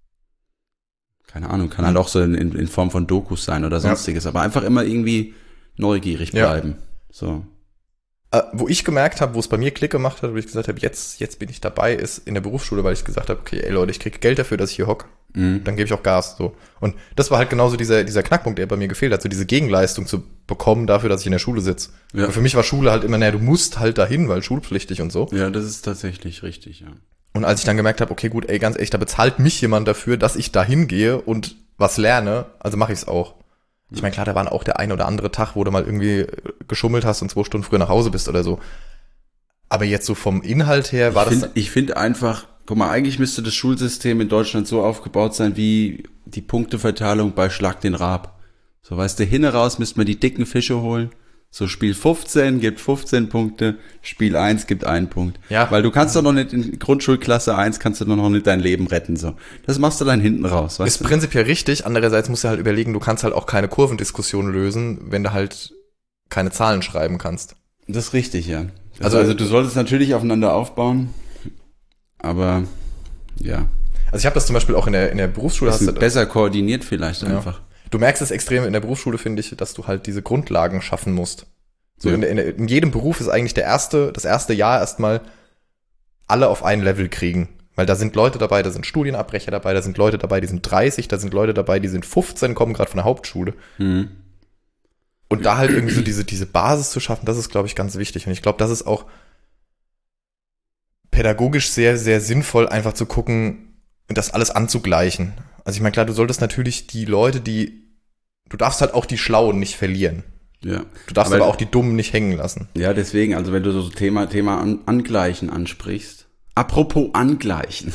keine Ahnung, kann halt auch so in, in, in Form von Dokus sein oder sonstiges, aber einfach immer irgendwie neugierig Ja. bleiben. So. Äh, wo ich gemerkt habe, wo es bei mir Klick gemacht hat, wo ich gesagt habe, jetzt, jetzt bin ich dabei, ist in der Berufsschule, weil ich gesagt habe, okay, ey Leute, ich kriege Geld dafür, dass ich hier hocke. Mhm. Dann gebe ich auch Gas. So. Und das war halt genauso dieser, dieser Knackpunkt, der bei mir gefehlt hat, so diese Gegenleistung zu bekommen dafür, dass ich in der Schule sitze. Ja. Und für mich war Schule halt immer, naja, du musst halt dahin, weil schulpflichtig und so. Ja, das ist tatsächlich richtig, ja. Und als ich dann gemerkt habe, okay, gut, ey, ganz ehrlich, da bezahlt mich jemand dafür, dass ich da hingehe und was lerne, also mache ich es auch. Ich meine, klar, da waren auch der ein oder andere Tag, wo du mal irgendwie geschummelt hast und zwei Stunden früher nach Hause bist oder so. Aber jetzt so vom Inhalt her war ich das... Find, ich finde einfach, guck mal, eigentlich müsste das Schulsystem in Deutschland so aufgebaut sein, wie die Punkteverteilung bei Schlag den Raab. So, weißt du, hinne raus müsste man die dicken Fische holen. So, Spiel fünfzehn gibt fünfzehn Punkte, Spiel eins gibt einen Punkt. Ja. Weil du kannst doch noch nicht in Grundschulklasse eins kannst du doch noch nicht dein Leben retten, so. Das machst du dann hinten raus, weißt Ist du? prinzipiell richtig, andererseits musst du halt überlegen, du kannst halt auch keine Kurvendiskussion lösen, wenn du halt keine Zahlen schreiben kannst. Das ist richtig, ja. Also- Also, also du solltest natürlich aufeinander aufbauen, aber ja, Also ich habe das zum Beispiel auch in der, in der Berufsschule. das Hast du, ist besser koordiniert vielleicht Ja. einfach. du merkst es extrem in der Berufsschule, finde ich, dass du halt diese Grundlagen schaffen musst. So Ja. in, der- in, der- in jedem Beruf ist eigentlich der erste, das erste Jahr erstmal alle auf ein Level kriegen. Weil da sind Leute dabei, da sind Studienabbrecher dabei, da sind Leute dabei, die sind dreißig, da sind Leute dabei, die sind fünfzehn, kommen gerade von der Hauptschule. Mhm. Und da halt irgendwie so diese, diese Basis zu schaffen, das ist, glaube ich, ganz wichtig. Und ich glaube, das ist auch pädagogisch sehr, sehr sinnvoll, einfach zu gucken, das alles anzugleichen. Also ich meine, klar, du solltest natürlich die Leute, die, du darfst halt auch die Schlauen nicht verlieren. Ja. Du darfst Aber- aber, auch die Dummen nicht hängen lassen. Ja, deswegen, also wenn du so Thema, Thema an, Angleichen ansprichst. Apropos Angleichen.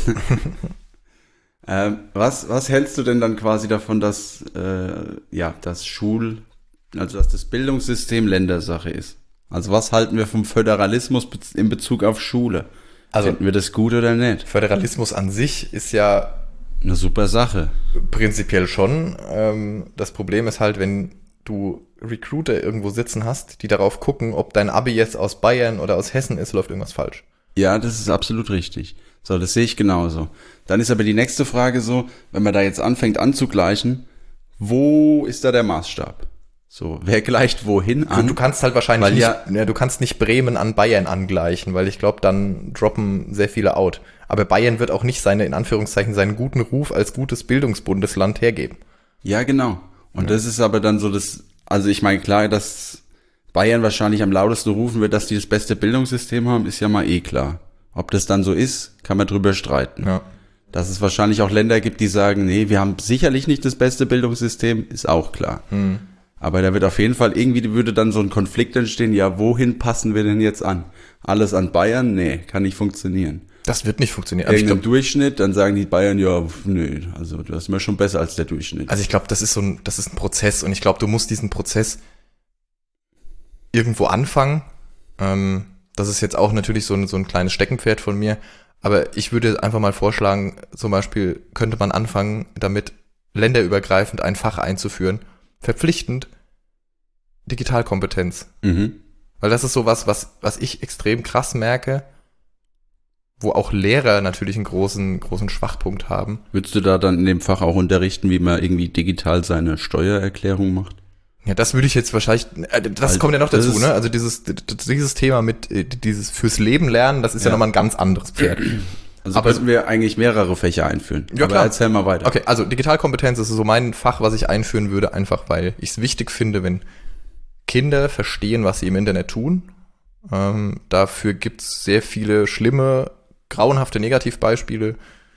ähm, was, was hältst du denn dann quasi davon, dass, äh, ja, das Schul, also dass das Bildungssystem Ländersache ist? Also was halten wir vom Föderalismus in Bezug auf Schule? Also Finden wir das gut oder nicht? Föderalismus an sich ist ja Eine super Sache. prinzipiell schon. Ähm, das Problem ist halt, wenn du Recruiter irgendwo sitzen hast, die darauf gucken, ob dein Abi jetzt aus Bayern oder aus Hessen ist, läuft irgendwas falsch. Ja, das ist absolut richtig. So, das sehe ich genauso. Dann ist aber die nächste Frage so, wenn man da jetzt anfängt anzugleichen, wo ist da der Maßstab? So, wer gleicht wohin an? Du, du kannst halt wahrscheinlich Weil nicht, ja- ja, du kannst nicht Bremen an Bayern angleichen, weil ich glaube, dann droppen sehr viele out. Aber Bayern wird auch nicht seine, in Anführungszeichen, seinen guten Ruf als gutes Bildungsbundesland hergeben. Ja, genau. Und das ist aber dann so das, also ich meine, klar, dass Bayern wahrscheinlich am lautesten rufen wird, dass die das beste Bildungssystem haben, ist ja mal eh klar. Ob das dann so ist, kann man drüber streiten. Ja. Dass es wahrscheinlich auch Länder gibt, die sagen, nee, wir haben sicherlich nicht das beste Bildungssystem, ist auch klar. Hm. Aber da wird auf jeden Fall, irgendwie würde dann so ein Konflikt entstehen, ja, wohin passen wir denn jetzt an? Alles an Bayern? Nee, kann nicht funktionieren. Das wird nicht funktionieren. Also ich Irgendein glaube, Durchschnitt, dann sagen die Bayern, ja, nee, also das ist mir schon besser als der Durchschnitt. also ich glaube, das ist so ein, das ist ein Prozess und ich glaube, du musst diesen Prozess irgendwo anfangen. Ähm, das ist jetzt auch natürlich so ein, so ein kleines Steckenpferd von mir. Aber ich würde einfach mal vorschlagen, zum Beispiel könnte man anfangen, damit länderübergreifend ein Fach einzuführen, verpflichtend Digitalkompetenz. Mhm. Weil das ist sowas, was, was ich extrem krass merke, wo auch Lehrer natürlich einen großen, großen Schwachpunkt haben. Würdest du da dann in dem Fach auch unterrichten, wie man irgendwie digital seine Steuererklärung macht? Ja, das würde ich jetzt wahrscheinlich, äh, das Also, kommt ja noch das dazu, ist- ne? Also dieses, d- d- dieses Thema mit, äh, dieses fürs Leben lernen, das ist ja, Ja. nochmal ein ganz anderes Pferd. Also Aber- könnten wir eigentlich mehrere Fächer einführen. Ja, Aber klar. erzähl mal weiter. Okay, also Digitalkompetenz ist so mein Fach, was ich einführen würde, einfach weil ich es wichtig finde, wenn Kinder verstehen, was sie im Internet tun. Ähm, dafür gibt's sehr viele schlimme, grauenhafte Negativbeispiele,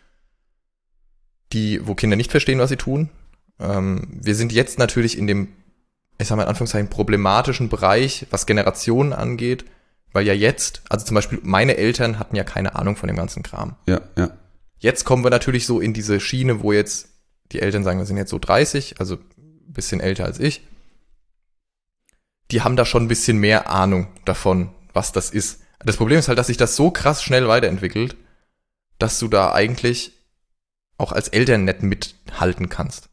die, wo Kinder nicht verstehen, was sie tun. Ähm, wir sind jetzt natürlich in dem, ich sag mal in Anführungszeichen, problematischen Bereich, was Generationen angeht, weil ja jetzt, also zum Beispiel meine Eltern hatten ja keine Ahnung von dem ganzen Kram. Ja, ja. Jetzt kommen wir natürlich so in diese Schiene, wo jetzt die Eltern sagen, wir sind jetzt so dreißig, also ein bisschen älter als ich. Die haben da schon ein bisschen mehr Ahnung davon, was das ist. Das Problem ist halt, dass sich das so krass schnell weiterentwickelt, dass du da eigentlich auch als Eltern nicht mithalten kannst.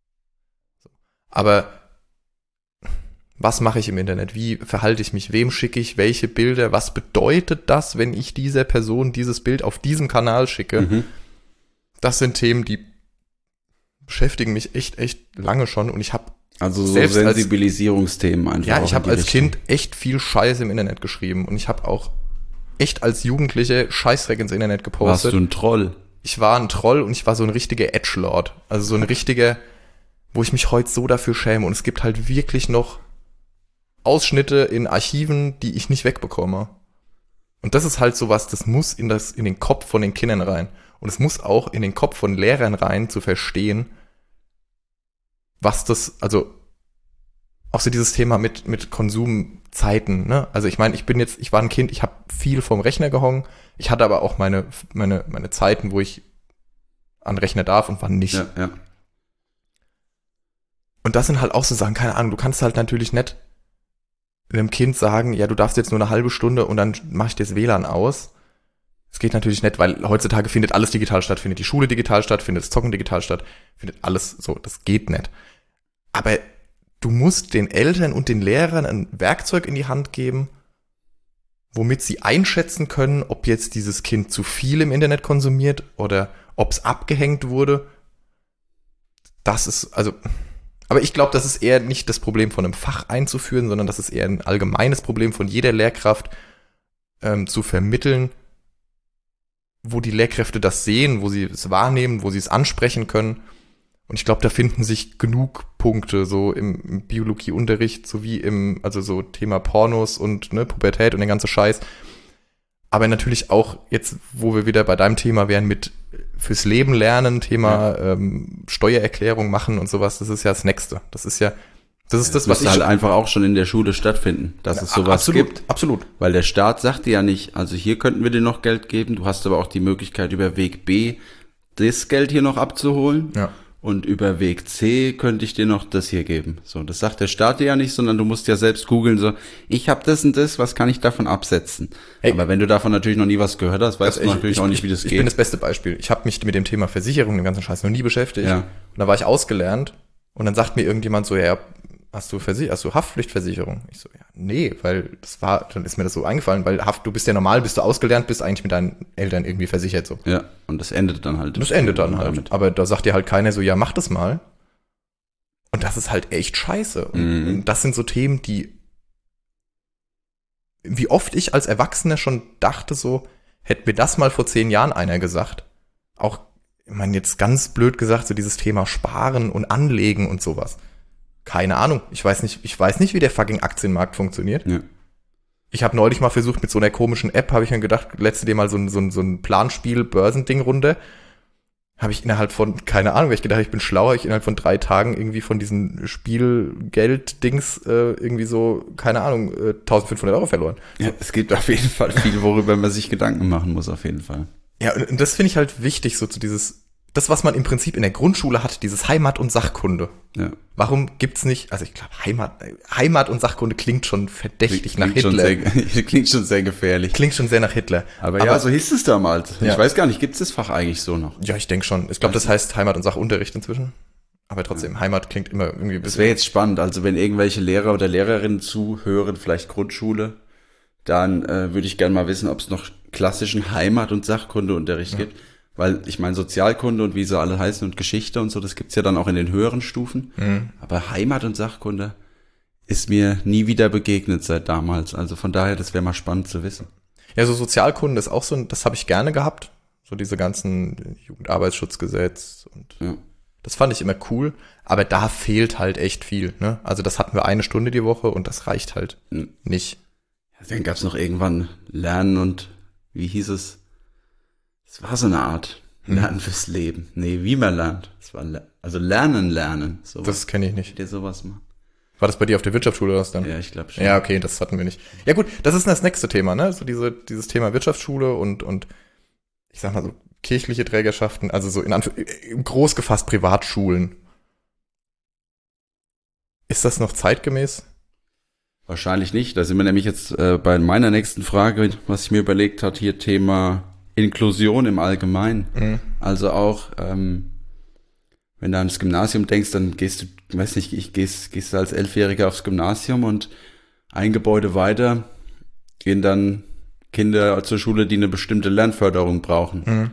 Aber was mache ich im Internet? Wie verhalte ich mich? Wem schicke ich welche Bilder? Was bedeutet das, wenn ich dieser Person dieses Bild auf diesem Kanal schicke? Mhm. Das sind Themen, die beschäftigen mich echt, echt lange schon. Und ich habe, Also so Selbst als- Sensibilisierungsthemen einfach. ja, auch ich in habe die als Richtung. Kind echt viel Scheiße im Internet geschrieben. Und ich habe auch echt als Jugendliche Scheißdreck ins Internet Warst gepostet. du ein Troll? Ich war ein Troll und ich war so ein richtiger Edgelord. Also so ein richtiger, wo ich mich heute so dafür schäme. Und es gibt halt wirklich noch Ausschnitte in Archiven, die ich nicht wegbekomme. Und das ist halt sowas, das muss in das, in den Kopf von den Kindern rein. Und es muss auch in den Kopf von Lehrern rein, zu verstehen, was das, also auch so dieses Thema mit, mit Konsumzeiten, ne? Also ich meine, ich bin jetzt, ich war ein Kind, ich habe viel vom Rechner gehangen, ich hatte aber auch meine, meine, meine Zeiten, wo ich an den Rechner darf und wann nicht. Ja, ja. Und das sind halt auch so Sachen, keine Ahnung, du kannst halt natürlich nicht einem Kind sagen, ja, du darfst jetzt nur eine halbe Stunde und dann mach ich dir das W L A N aus. Das geht natürlich nicht, weil heutzutage findet alles digital statt, findet die Schule digital statt, findet das Zocken digital statt, findet alles so, das geht nicht. Aber du musst den Eltern und den Lehrern ein Werkzeug in die Hand geben, womit sie einschätzen können, ob jetzt dieses Kind zu viel im Internet konsumiert oder ob es abgehängt wurde. Das ist, also, aber ich glaube, das ist eher nicht das Problem von einem Fach einzuführen, sondern das ist eher ein allgemeines Problem von jeder Lehrkraft ähm, zu vermitteln, wo die Lehrkräfte das sehen, wo sie es wahrnehmen, wo sie es ansprechen können. Und ich glaube, da finden sich genug Punkte so im, im Biologieunterricht sowie im, also so Thema Pornos und ne, Pubertät und den ganzen Scheiß. Aber natürlich auch jetzt, wo wir wieder bei deinem Thema wären mit fürs Leben lernen, Thema ja. ähm, Steuererklärung machen und sowas, das ist ja das Nächste. Das ist ja, das ist Ja, das, das was müsste ich... halt einfach auch schon in der Schule stattfinden, dass es sowas absolut, gibt. Absolut. Weil der Staat sagt dir ja nicht, also hier könnten wir dir noch Geld geben, du hast aber auch die Möglichkeit über Weg B das Geld hier noch abzuholen. Ja. und über Weg C könnte ich dir noch das hier geben. So, das sagt der Staat dir ja nicht, sondern du musst ja selbst googeln, so, ich habe das und das, was kann ich davon absetzen? Hey. Aber wenn du davon natürlich noch nie was gehört hast, weißt Also du ich- natürlich ich, auch nicht, wie das ich geht. Ich bin das beste Beispiel. Ich habe mich mit dem Thema Versicherung, dem ganzen Scheiß, noch nie beschäftigt. Ja. Und da war ich ausgelernt und dann sagt mir irgendjemand so, ja, hast du, Versich- hast du Haftpflichtversicherung? Ich so, ja, nee, weil das war, dann ist mir das so eingefallen, weil Haft, du bist ja normal, bist du ausgelernt, bist eigentlich mit deinen Eltern irgendwie versichert so. Ja, und das endet dann halt. Und das endet dann halt. damit. Aber da sagt dir halt keiner so, ja, mach das mal. Und das ist halt echt scheiße. Und, Mhm. und das sind so Themen, die, wie oft ich als Erwachsener schon dachte so, hätte mir das mal vor zehn Jahren einer gesagt. Auch, ich meine, jetzt ganz blöd gesagt, so dieses Thema Sparen und Anlegen und sowas. Keine Ahnung. Ich weiß nicht, ich weiß nicht, wie der fucking Aktienmarkt funktioniert. Ja. Ich habe neulich mal versucht, mit so einer komischen App, habe ich mir gedacht, letzte dir mal so ein, so ein, so ein Planspiel, Börsending runter. Habe ich innerhalb von, keine Ahnung, weil ich gedacht, ich bin schlauer, ich innerhalb von drei Tagen irgendwie von diesen Spielgeld-Dings äh, irgendwie so, keine Ahnung, äh, eintausendfünfhundert Euro verloren. Ja, es gibt auf jeden Fall viel, worüber man sich Gedanken machen muss, auf jeden Fall. Ja, und, und das finde ich halt wichtig, so zu dieses, das, was man im Prinzip in der Grundschule hat, dieses Heimat- und Sachkunde. Ja. Warum gibt's nicht, also ich glaube, Heimat, Heimat und Sachkunde klingt schon verdächtig nach Klingt schon Hitler. sehr, klingt schon sehr gefährlich. Klingt schon sehr nach Hitler. Aber, ja, so hieß es damals. Ja. Ich weiß gar nicht, gibt es das Fach eigentlich so noch? Ja, ich denke schon. Ich glaube, das heißt Heimat- und Sachunterricht inzwischen. Aber trotzdem, Heimat klingt immer irgendwie ein Das bisschen. wäre jetzt spannend, also wenn irgendwelche Lehrer oder Lehrerinnen zuhören, vielleicht Grundschule, dann äh, würde ich gerne mal wissen, ob es noch klassischen Heimat- und Sachkundeunterricht Ja. gibt. Weil ich meine, Sozialkunde und wie sie alle heißen und Geschichte und so, das gibt's ja dann auch in den höheren Stufen. Mhm. Aber Heimat- und Sachkunde ist mir nie wieder begegnet seit damals. Also von daher, das wäre mal spannend zu wissen. Ja, so Sozialkunde ist auch so, ein- das habe ich gerne gehabt. So diese ganzen Jugendarbeitsschutzgesetz und Ja. das fand ich immer cool. Aber da fehlt halt echt viel, ne? Also das hatten wir eine Stunde die Woche und das reicht halt Mhm. nicht. Dann gab's noch irgendwann Lernen und, wie hieß es? Es war so eine Art Lernen fürs Leben. Nee, wie man lernt. Es war Le- also Lernen, Lernen. Sowas. Das kenne ich nicht. dir sowas machen. War das bei dir auf der Wirtschaftsschule oder was dann? Ja, ich glaube schon. Ja, okay, das hatten wir nicht. Ja gut, das ist das nächste Thema, ne? So diese, dieses Thema Wirtschaftsschule und, und ich sag mal so kirchliche Trägerschaften, also so in Anf- groß gefasst Privatschulen. Ist das noch zeitgemäß? Wahrscheinlich nicht. Da sind wir nämlich jetzt äh, bei meiner nächsten Frage, was ich mir überlegt hat, hier Thema Inklusion im Allgemeinen. Mhm. Also auch, ähm, wenn du ans Gymnasium denkst, dann gehst du, weiß nicht, ich gehst, gehst du als Elfjähriger aufs Gymnasium und ein Gebäude weiter gehen dann Kinder zur Schule, die eine bestimmte Lernförderung brauchen. Mhm.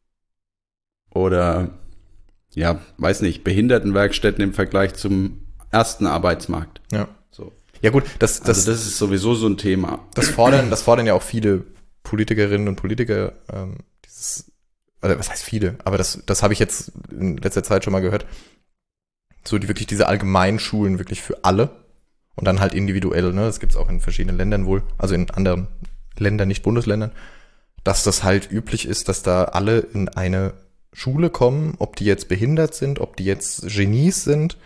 Oder, ja, weiß nicht, Behindertenwerkstätten im Vergleich zum ersten Arbeitsmarkt. Ja. So. Ja gut, das, das, Also das ist sowieso so ein Thema. das fordern, das fordern ja auch viele Politikerinnen und Politiker, ähm, dieses, oder was heißt viele, aber das, das habe ich jetzt in letzter Zeit schon mal gehört. So die wirklich diese Allgemeinschulen wirklich für alle und dann halt individuell, ne? Das gibt's auch in verschiedenen Ländern wohl, also in anderen Ländern, nicht Bundesländern, dass das halt üblich ist, dass da alle in eine Schule kommen, ob die jetzt behindert sind, ob die jetzt Genies sind.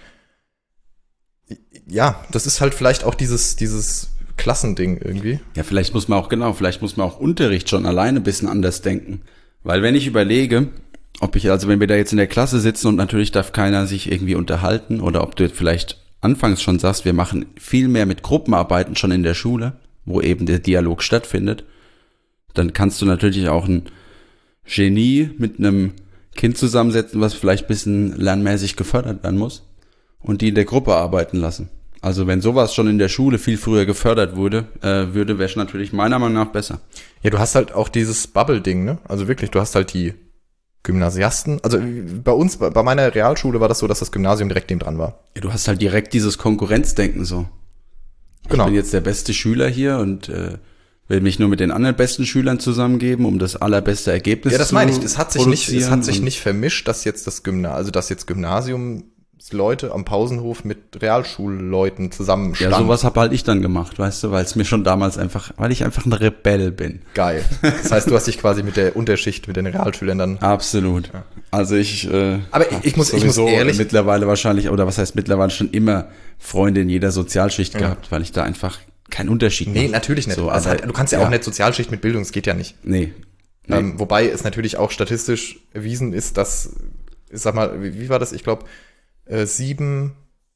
Ja, das ist halt vielleicht auch dieses, dieses Klassending irgendwie. Ja, vielleicht muss man auch, genau, vielleicht muss man auch Unterricht schon alleine ein bisschen anders denken. Weil wenn ich überlege, ob ich, also wenn wir da jetzt in der Klasse sitzen und natürlich darf keiner sich irgendwie unterhalten oder ob du jetzt vielleicht anfangs schon sagst, wir machen viel mehr mit Gruppenarbeiten schon in der Schule, wo eben der Dialog stattfindet, dann kannst du natürlich auch ein Genie mit einem Kind zusammensetzen, was vielleicht ein bisschen lernmäßig gefördert werden muss und die in der Gruppe arbeiten lassen. Also wenn sowas schon in der Schule viel früher gefördert wurde, äh, würde, wäre es natürlich meiner Meinung nach besser. Ja, du hast halt auch dieses Bubble-Ding, ne? Also wirklich, du hast halt die Gymnasiasten. Also bei uns, bei bei meiner Realschule war das so, dass das Gymnasium direkt neben dran war. Ja, du hast halt direkt dieses Konkurrenzdenken so. Genau. Ich bin jetzt der beste Schüler hier und äh, will mich nur mit den anderen besten Schülern zusammengeben, um das allerbeste Ergebnis zu Ja, das meine ich. Es hat sich nicht, es produzieren hat sich und- nicht vermischt, dass jetzt das Gymnasium, also dass jetzt Gymnasiumsleute am Pausenhof mit Realschulleuten zusammenstanden. Ja, sowas habe halt ich dann gemacht, weißt du, weil es mir schon damals einfach, weil ich einfach ein Rebell bin. Geil. Das heißt, du hast dich quasi mit der Unterschicht, mit den Realschülern dann. Absolut. Also ich, äh, Aber ich- ich muss- ich muss sowieso ehrlich- mittlerweile wahrscheinlich, oder was heißt mittlerweile schon immer Freunde in jeder Sozialschicht Ja. gehabt, weil ich da einfach keinen Unterschied Nee, mache. natürlich nicht. So, also aber- halt, du kannst ja, auch nicht Sozialschicht mit Bildung, das geht ja nicht. Nee. nee. Ähm, wobei es natürlich auch statistisch erwiesen ist, dass ich sag mal, wie, wie war das? Ich glaube, äh, sieben,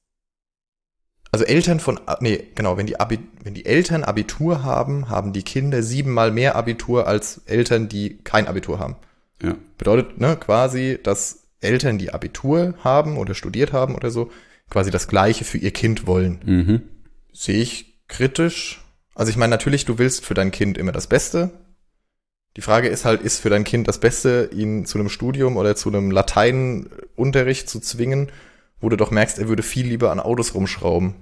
also Eltern von, nee, genau, wenn die, Abi, wenn die Eltern Abitur haben, haben die Kinder siebenmal mehr Abitur als Eltern, die kein Abitur haben. Ja. Bedeutet, ne, quasi, dass Eltern, die Abitur haben oder studiert haben oder so, quasi das Gleiche für ihr Kind wollen. Mhm. Sehe ich kritisch. Also ich meine, natürlich, du willst für dein Kind immer das Beste. Die Frage ist halt, ist für dein Kind das Beste, ihn zu einem Studium oder zu einem Lateinunterricht zu zwingen, wo du doch merkst, er würde viel lieber an Autos rumschrauben.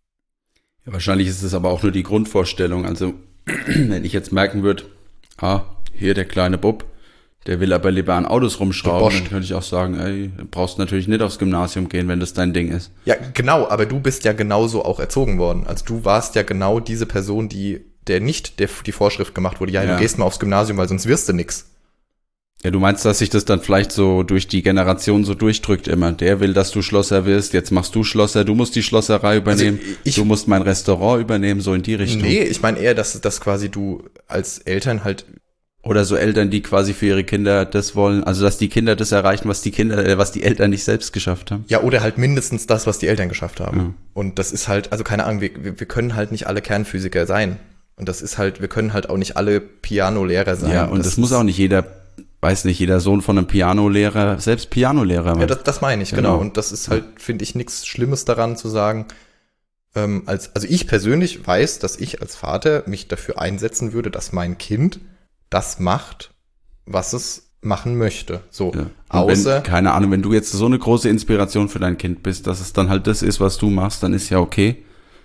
Ja, wahrscheinlich ist es aber auch nur die Grundvorstellung. Also, wenn ich jetzt merken würde, ah, hier der kleine Bub, der will aber lieber an Autos rumschrauben, dann könnte ich auch sagen, ey, du brauchst natürlich nicht aufs Gymnasium gehen, wenn das dein Ding ist. Ja, genau, aber du bist ja genauso auch erzogen worden. Also du warst ja genau diese Person, die der nicht der, die Vorschrift gemacht wurde, ja, Ja. du gehst mal aufs Gymnasium, weil sonst wirst du nix. Ja, du meinst, dass sich das dann vielleicht so durch die Generation so durchdrückt immer. Der will, dass du Schlosser wirst, jetzt machst du Schlosser, du musst die Schlosserei übernehmen, Also ich- du musst mein Restaurant übernehmen, so in die Richtung. Nee, ich meine eher, dass, dass quasi du als Eltern halt, Oder so Eltern, die quasi für ihre Kinder das wollen, also dass die Kinder das erreichen, was die Kinder, äh, was die Eltern nicht selbst geschafft haben. ja, oder halt mindestens das, was die Eltern geschafft haben. Ja. Und das ist halt, also keine Ahnung, wir, wir wir können halt nicht alle Kernphysiker sein. Und das ist halt, wir können halt auch nicht alle Piano-Lehrer sein. Ja, und das, muss auch nicht jeder, weiß nicht, jeder Sohn von einem Pianolehrer, selbst Pianolehrer Ja, werden. das, das meine ich, genau. Genau. Und das ist halt, finde ich, nichts Schlimmes daran zu sagen, ähm, als, also ich persönlich weiß, dass ich als Vater mich dafür einsetzen würde, dass mein Kind das macht, was es machen möchte. So, Ja. Und außer, wenn, keine Ahnung, wenn du jetzt so eine große Inspiration für dein Kind bist, dass es dann halt das ist, was du machst, dann ist ja okay.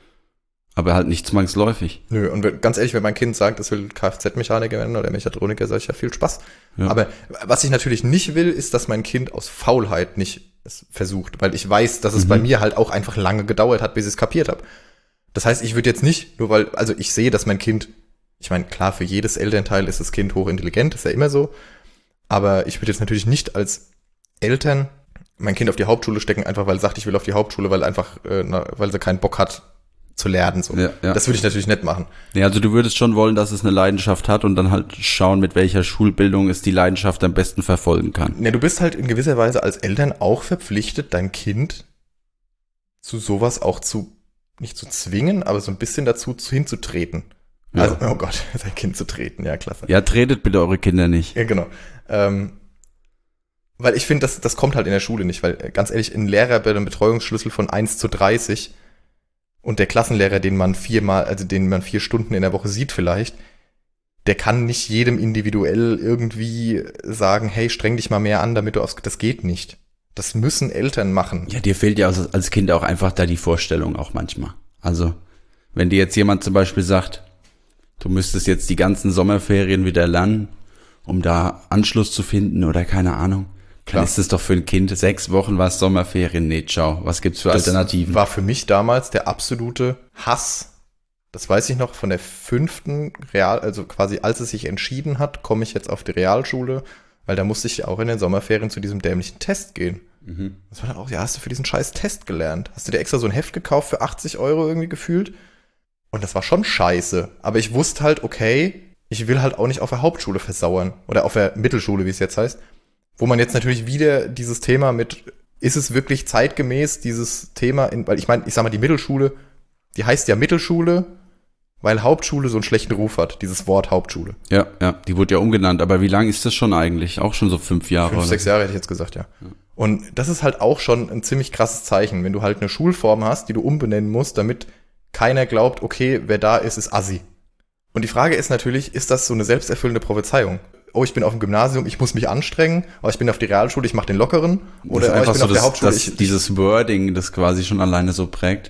Aber halt nicht zwangsläufig. nö, und wenn- ganz ehrlich, wenn mein Kind sagt, es will Kfz-Mechaniker werden oder Mechatroniker, sage ich ja viel Spaß. Ja. Aber was ich natürlich nicht will, ist, dass mein Kind aus Faulheit nicht es versucht, weil ich weiß, dass es Mhm. bei mir halt auch einfach lange gedauert hat, bis ich es kapiert habe. Das heißt, ich würde jetzt nicht, nur weil, also ich sehe, dass mein Kind, ich meine, klar, für jedes Elternteil ist das Kind hochintelligent, ist ja immer so, aber ich würde jetzt natürlich nicht als Eltern mein Kind auf die Hauptschule stecken, einfach weil es sagt, ich will auf die Hauptschule, weil einfach, äh, na, weil sie keinen Bock hat zu lernen. So. Ja, ja. Das würde ich natürlich nicht machen. Nee, also du würdest schon wollen, dass es eine Leidenschaft hat und dann halt schauen, mit welcher Schulbildung es die Leidenschaft am besten verfolgen kann. Ne, du bist halt in gewisser Weise als Eltern auch verpflichtet, dein Kind zu sowas auch zu, nicht zu zwingen, aber so ein bisschen dazu zu, hinzutreten. Ja. Also, oh Gott, sein Kind zu treten, ja, klasse. Ja, tretet bitte eure Kinder nicht. Ja, genau. Ähm, weil ich finde, das, das kommt halt in der Schule nicht, weil äh, ganz ehrlich, ein Lehrer bei einem Betreuungsschlüssel von eins zu dreißig und der Klassenlehrer, den man viermal, also den man vier Stunden in der Woche sieht vielleicht, der kann nicht jedem individuell irgendwie sagen, hey, streng dich mal mehr an, damit du aufs, das geht nicht. Das müssen Eltern machen. Ja, dir fehlt ja als, als Kind auch einfach da die Vorstellung auch manchmal. Also, wenn dir jetzt jemand zum Beispiel sagt, du müsstest jetzt die ganzen Sommerferien wieder lernen, um da Anschluss zu finden oder keine Ahnung, Klar. dann ist es doch für ein Kind, sechs Wochen war es Sommerferien, nee, ciao, was gibt's für Das Alternativen? war für mich damals der absolute Hass. Das weiß ich noch von der fünften Real, also quasi als es sich entschieden hat, komme ich jetzt auf die Realschule, weil da musste ich ja auch in den Sommerferien zu diesem dämlichen Test gehen. Mhm. Das war dann auch, ja, hast du für diesen scheiß Test gelernt? Hast du dir extra so ein Heft gekauft für achtzig Euro irgendwie gefühlt? Und das war schon scheiße. Aber ich wusste halt, okay, ich will halt auch nicht auf der Hauptschule versauern. Oder auf der Mittelschule, wie es jetzt heißt. Wo man jetzt natürlich wieder dieses Thema mit, ist es wirklich zeitgemäß, dieses Thema, in, weil ich meine, ich sag mal, die Mittelschule, die heißt ja Mittelschule, weil Hauptschule so einen schlechten Ruf hat, dieses Wort Hauptschule. Ja, ja, die wurde ja umgenannt, aber wie lang ist das schon eigentlich? Auch schon so fünf Jahre? Fünf, oder sechs so? Jahre hätte ich jetzt gesagt, ja. Und das ist halt auch schon ein ziemlich krasses Zeichen, wenn du halt eine Schulform hast, die du umbenennen musst, damit keiner glaubt, okay, wer da ist, ist Assi. Und die Frage ist natürlich, ist das so eine selbsterfüllende Prophezeiung? Oh, ich bin auf dem Gymnasium, ich muss mich anstrengen, aber ich bin auf die Realschule, ich mache den Lockeren. Oder Das ist oh, ich einfach bin so auf der das, Hauptschule, das, ich, dieses Wording, das quasi schon alleine so prägt.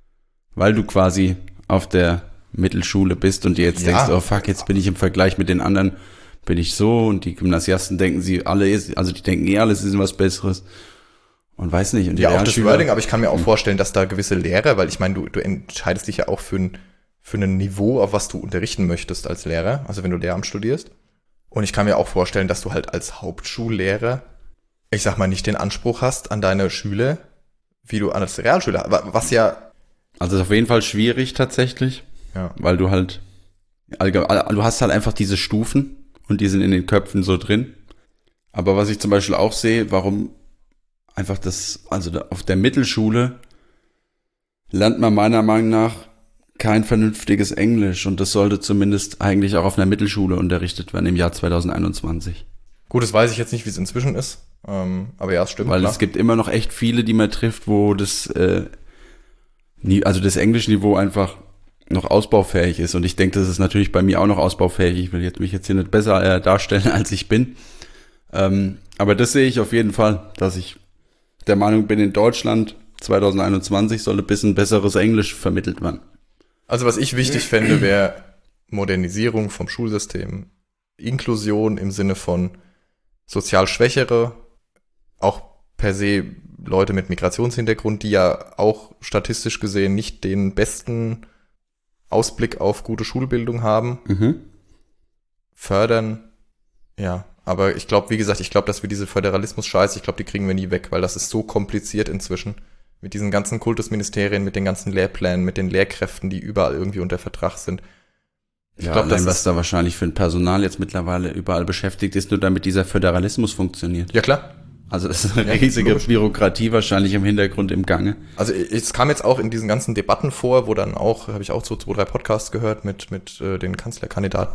Weil du quasi auf der Mittelschule bist und dir jetzt Ja. denkst, oh fuck, jetzt bin ich im Vergleich mit den anderen, bin ich so, und die Gymnasiasten denken sie alle, ist, also die denken eh, alles ist was Besseres. Und weiß nicht. Und die ja, auch das Realschüler- Wording, aber ich kann mir auch vorstellen, dass da gewisse Lehrer, weil ich meine, du, du entscheidest dich ja auch für ein, für ein Niveau, auf was du unterrichten möchtest als Lehrer, also wenn du Lehramt studierst. Und ich kann mir auch vorstellen, dass du halt als Hauptschullehrer, ich sag mal, nicht den Anspruch hast an deine Schüler, wie du an der Realschule hast, was ja, Also ist auf jeden Fall schwierig tatsächlich, ja, weil du halt, allge- du hast halt einfach diese Stufen und die sind in den Köpfen so drin. Aber was ich zum Beispiel auch sehe, warum einfach das, also da, auf der Mittelschule lernt man meiner Meinung nach kein vernünftiges Englisch und das sollte zumindest eigentlich auch auf einer Mittelschule unterrichtet werden im Jahr zwanzig einundzwanzig. Gut, das weiß ich jetzt nicht, wie es inzwischen ist, ähm, aber ja, es stimmt. Weil klar. es gibt immer noch echt viele, die man trifft, wo das, äh, nie, also das Englischniveau einfach noch ausbaufähig ist und ich denke, das ist natürlich bei mir auch noch ausbaufähig. Ich will jetzt, mich jetzt hier nicht besser äh, darstellen, als ich bin. Ähm, aber das sehe ich auf jeden Fall, dass ich der Meinung bin, in Deutschland zwanzig einundzwanzig soll ein bisschen besseres Englisch vermittelt werden. Also was ich wichtig fände, wäre Modernisierung vom Schulsystem, Inklusion im Sinne von sozial Schwächere, auch per se Leute mit Migrationshintergrund, die ja auch statistisch gesehen nicht den besten Ausblick auf gute Schulbildung haben, Mhm. fördern, ja. Aber ich glaube, wie gesagt, ich glaube, dass wir diese Föderalismus-Scheiße, ich glaube, die kriegen wir nie weg, weil das ist so kompliziert inzwischen. Mit diesen ganzen Kultusministerien, mit den ganzen Lehrplänen, mit den Lehrkräften, die überall irgendwie unter Vertrag sind. Ich Ja, glaube, allein das was ist, da wahrscheinlich für ein Personal jetzt mittlerweile überall beschäftigt ist, nur damit dieser Föderalismus funktioniert. ja klar. Also es ist eine Ja, riesige logisch. Bürokratie wahrscheinlich im Hintergrund im Gange. Also es kam jetzt auch in diesen ganzen Debatten vor, wo dann auch, habe ich auch so zwei, drei Podcasts gehört mit mit äh, den Kanzlerkandidaten,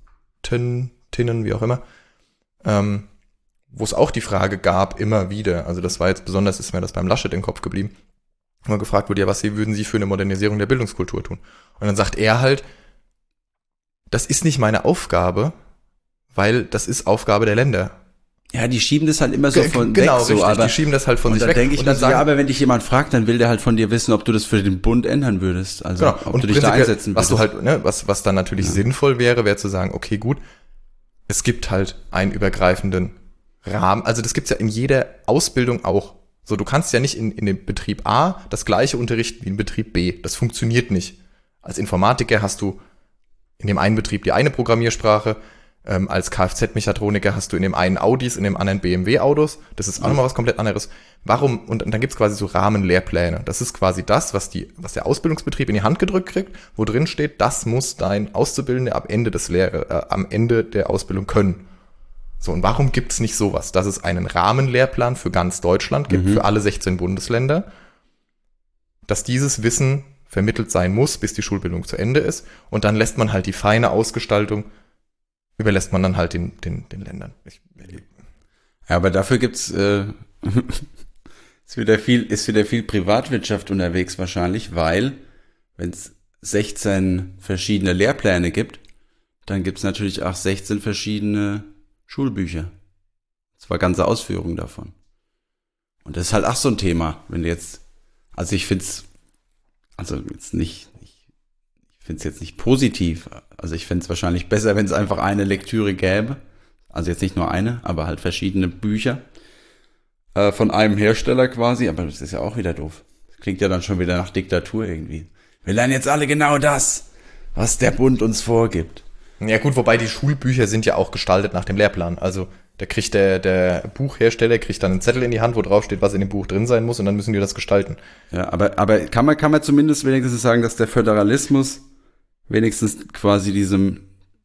Tinnen, wie auch immer, ähm, wo es auch die Frage gab, immer wieder, also das war jetzt besonders, ist mir das beim Laschet im Kopf geblieben, wo gefragt wurde, ja, was würden Sie für eine Modernisierung der Bildungskultur tun? Und dann sagt er halt, das ist nicht meine Aufgabe, weil das ist Aufgabe der Länder. Ja, die schieben das halt immer so Ge- von genau, weg, so, richtig, aber die schieben das halt von und sich dann weg. denke ich und mir dann so, ja, sagen, aber wenn dich jemand fragt, dann will der halt von dir wissen, ob du das für den Bund ändern würdest. Also, genau. ob Und du dich da prinzipiell, einsetzen was würdest. du halt, ne, was, was dann natürlich Ja. sinnvoll wäre, wäre zu sagen, okay, gut, es gibt halt einen übergreifenden Rahmen. Also das gibt's ja in jeder Ausbildung auch. So, du kannst ja nicht in, in dem Betrieb A das gleiche unterrichten wie in Betrieb B. Das funktioniert nicht. Als Informatiker hast du in dem einen Betrieb die eine Programmiersprache, ähm, als Kfz-Mechatroniker hast du in dem einen Audis, in dem anderen B M W-Autos. Das ist auch nochmal was komplett anderes. Warum? Und dann gibt's quasi so Rahmenlehrpläne. Das ist quasi das, was die, was der Ausbildungsbetrieb in die Hand gedrückt kriegt, wo drin steht, das muss dein Auszubildender am Ende des Lehre, äh, am Ende der Ausbildung können. So, und warum gibt's nicht sowas? Dass es einen Rahmenlehrplan für ganz Deutschland gibt, Mhm. für alle sechzehn Bundesländer, dass dieses Wissen vermittelt sein muss, bis die Schulbildung zu Ende ist. Und dann lässt man halt die feine Ausgestaltung, überlässt man dann halt den, den, den Ländern. Ich, Ja, aber dafür gibt's äh, ist wieder viel ist wieder viel Privatwirtschaft unterwegs wahrscheinlich, weil wenn es sechzehn verschiedene Lehrpläne gibt, dann gibt's natürlich auch sechzehn verschiedene Schulbücher. Zwar ganze Ausführungen davon. Und das ist halt auch so ein Thema, wenn du jetzt, also ich find's, also jetzt nicht, ich find's jetzt nicht positiv, also ich find's wahrscheinlich besser, wenn es einfach eine Lektüre gäbe, also jetzt nicht nur eine, aber halt verschiedene Bücher äh, von einem Hersteller quasi, aber das ist ja auch wieder doof. Das klingt ja dann schon wieder nach Diktatur irgendwie. Wir lernen jetzt alle genau das, was der Bund uns vorgibt. ja gut, wobei die Schulbücher sind ja auch gestaltet nach dem Lehrplan. Also da kriegt der, der Buchhersteller kriegt dann einen Zettel in die Hand, wo drauf steht, was in dem Buch drin sein muss, und dann müssen die das gestalten. Ja, aber, aber kann man, kann man zumindest wenigstens sagen, dass der Föderalismus wenigstens quasi diesem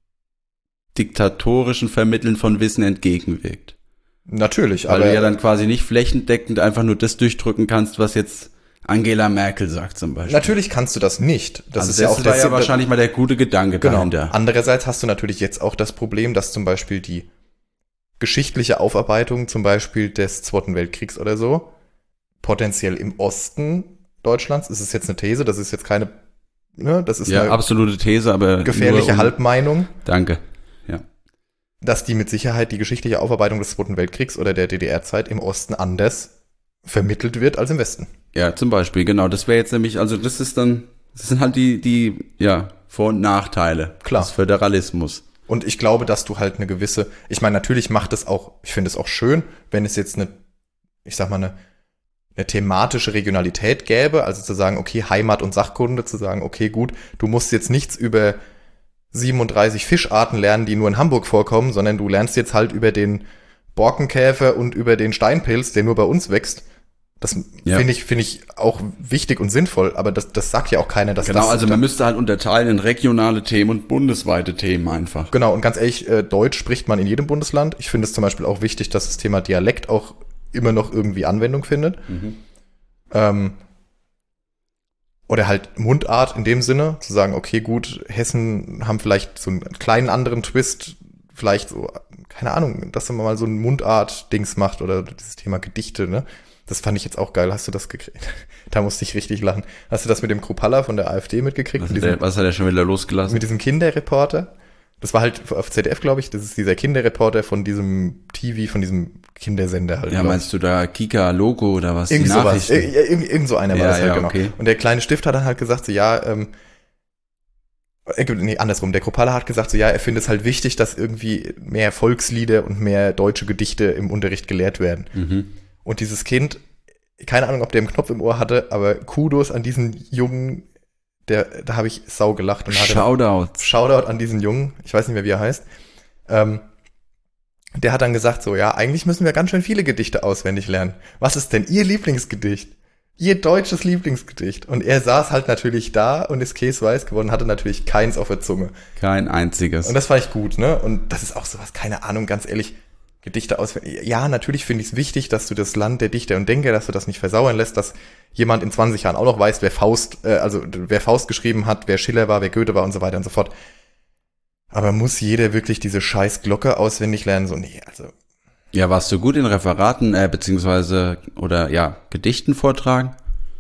diktatorischen Vermitteln von Wissen entgegenwirkt. Natürlich, Weil aber du ja dann quasi nicht flächendeckend einfach nur das durchdrücken kannst, was jetzt Angela Merkel sagt zum Beispiel. natürlich kannst du das nicht. Das also ist ja auch war der ja Sinn- wahrscheinlich mal der gute Gedanke Genau. dahinter. Andererseits hast du natürlich jetzt auch das Problem, dass zum Beispiel die geschichtliche Aufarbeitung zum Beispiel des Zweiten Weltkriegs oder so potenziell im Osten Deutschlands, ist es jetzt eine These, das ist jetzt keine, ne, das ist Ja, eine absolute These, aber gefährliche nur um- Halbmeinung, Danke. Ja. dass die mit Sicherheit die geschichtliche Aufarbeitung des Zweiten Weltkriegs oder der D D R-Zeit im Osten anders vermittelt wird als im Westen. Ja, zum Beispiel, genau. Das wäre jetzt nämlich, also das ist dann, das sind halt die, die, ja, Vor- und Nachteile Klar. des Föderalismus. Und ich glaube, dass du halt eine gewisse, ich meine, natürlich macht es auch, ich finde es auch schön, wenn es jetzt eine, ich sag mal, eine, eine thematische Regionalität gäbe, also zu sagen, okay, Heimat und Sachkunde, zu sagen, okay, gut, du musst jetzt nichts über siebenunddreißig Fischarten lernen, die nur in Hamburg vorkommen, sondern du lernst jetzt halt über den Borkenkäfer und über den Steinpilz, der nur bei uns wächst. Das Ja. finde ich, finde ich auch wichtig und sinnvoll, aber das, das sagt ja auch keiner, dass Genau, das... also man müsste halt unterteilen in regionale Themen und bundesweite Themen einfach. Genau, und ganz ehrlich, äh, Deutsch spricht man in jedem Bundesland. Ich finde es zum Beispiel auch wichtig, dass das Thema Dialekt auch immer noch irgendwie Anwendung findet. Mhm. Ähm, oder halt Mundart in dem Sinne, zu sagen, okay, gut, Hessen haben vielleicht so einen kleinen anderen Twist, vielleicht so, keine Ahnung, dass man mal so ein Mundart-Dings macht oder dieses Thema Gedichte, ne? Das fand ich jetzt auch geil. Hast du das gekriegt? Da musste ich richtig lachen. Hast du das mit dem Kruppalla von der AfD mitgekriegt? Was, mit hat diesem, der, was hat er schon wieder losgelassen? mit diesem Kinderreporter? Das war halt auf Z D F, glaube ich. Das ist dieser Kinderreporter von diesem T V, von diesem Kindersender halt. Ja, meinst du da Kika, Logo oder was? Irgend die sowas. Nachrichten? Ir- Irgend, irgend so einer war Ja, das halt, ja, genau. okay. Und der kleine Stift hat dann halt gesagt, so, ja, ähm, äh, nee, andersrum. Der Kruppalla hat gesagt, so, ja, er findet es halt wichtig, dass irgendwie mehr Volkslieder und mehr deutsche Gedichte im Unterricht gelehrt werden. Mhm. Und dieses Kind, keine Ahnung, ob der einen Knopf im Ohr hatte, aber Kudos an diesen Jungen, der, da habe ich sau gelacht. Und hatte Shoutouts. Shoutout an diesen Jungen, ich weiß nicht mehr, wie er heißt. Ähm, der hat dann gesagt so, ja, eigentlich müssen wir ganz schön viele Gedichte auswendig lernen. Was ist denn Ihr Lieblingsgedicht? Ihr deutsches Lieblingsgedicht? Und er saß halt natürlich da und ist käseweiß geworden, hatte natürlich keins auf der Zunge. Kein einziges. Und das fand ich gut, ne? Und das ist auch sowas, keine Ahnung, ganz ehrlich, Gedichte auswendig. Ja, natürlich finde ich es wichtig, dass du das Land der Dichter und Denker, dass du das nicht versauern lässt, dass jemand in zwanzig Jahren auch noch weiß, wer Faust, äh, also wer Faust geschrieben hat, wer Schiller war, wer Goethe war und so weiter und so fort. Aber muss jeder wirklich diese scheiß Glocke auswendig lernen? So, nee, also. Ja, warst du gut in Referaten, äh, beziehungsweise, oder ja, Gedichten vortragen?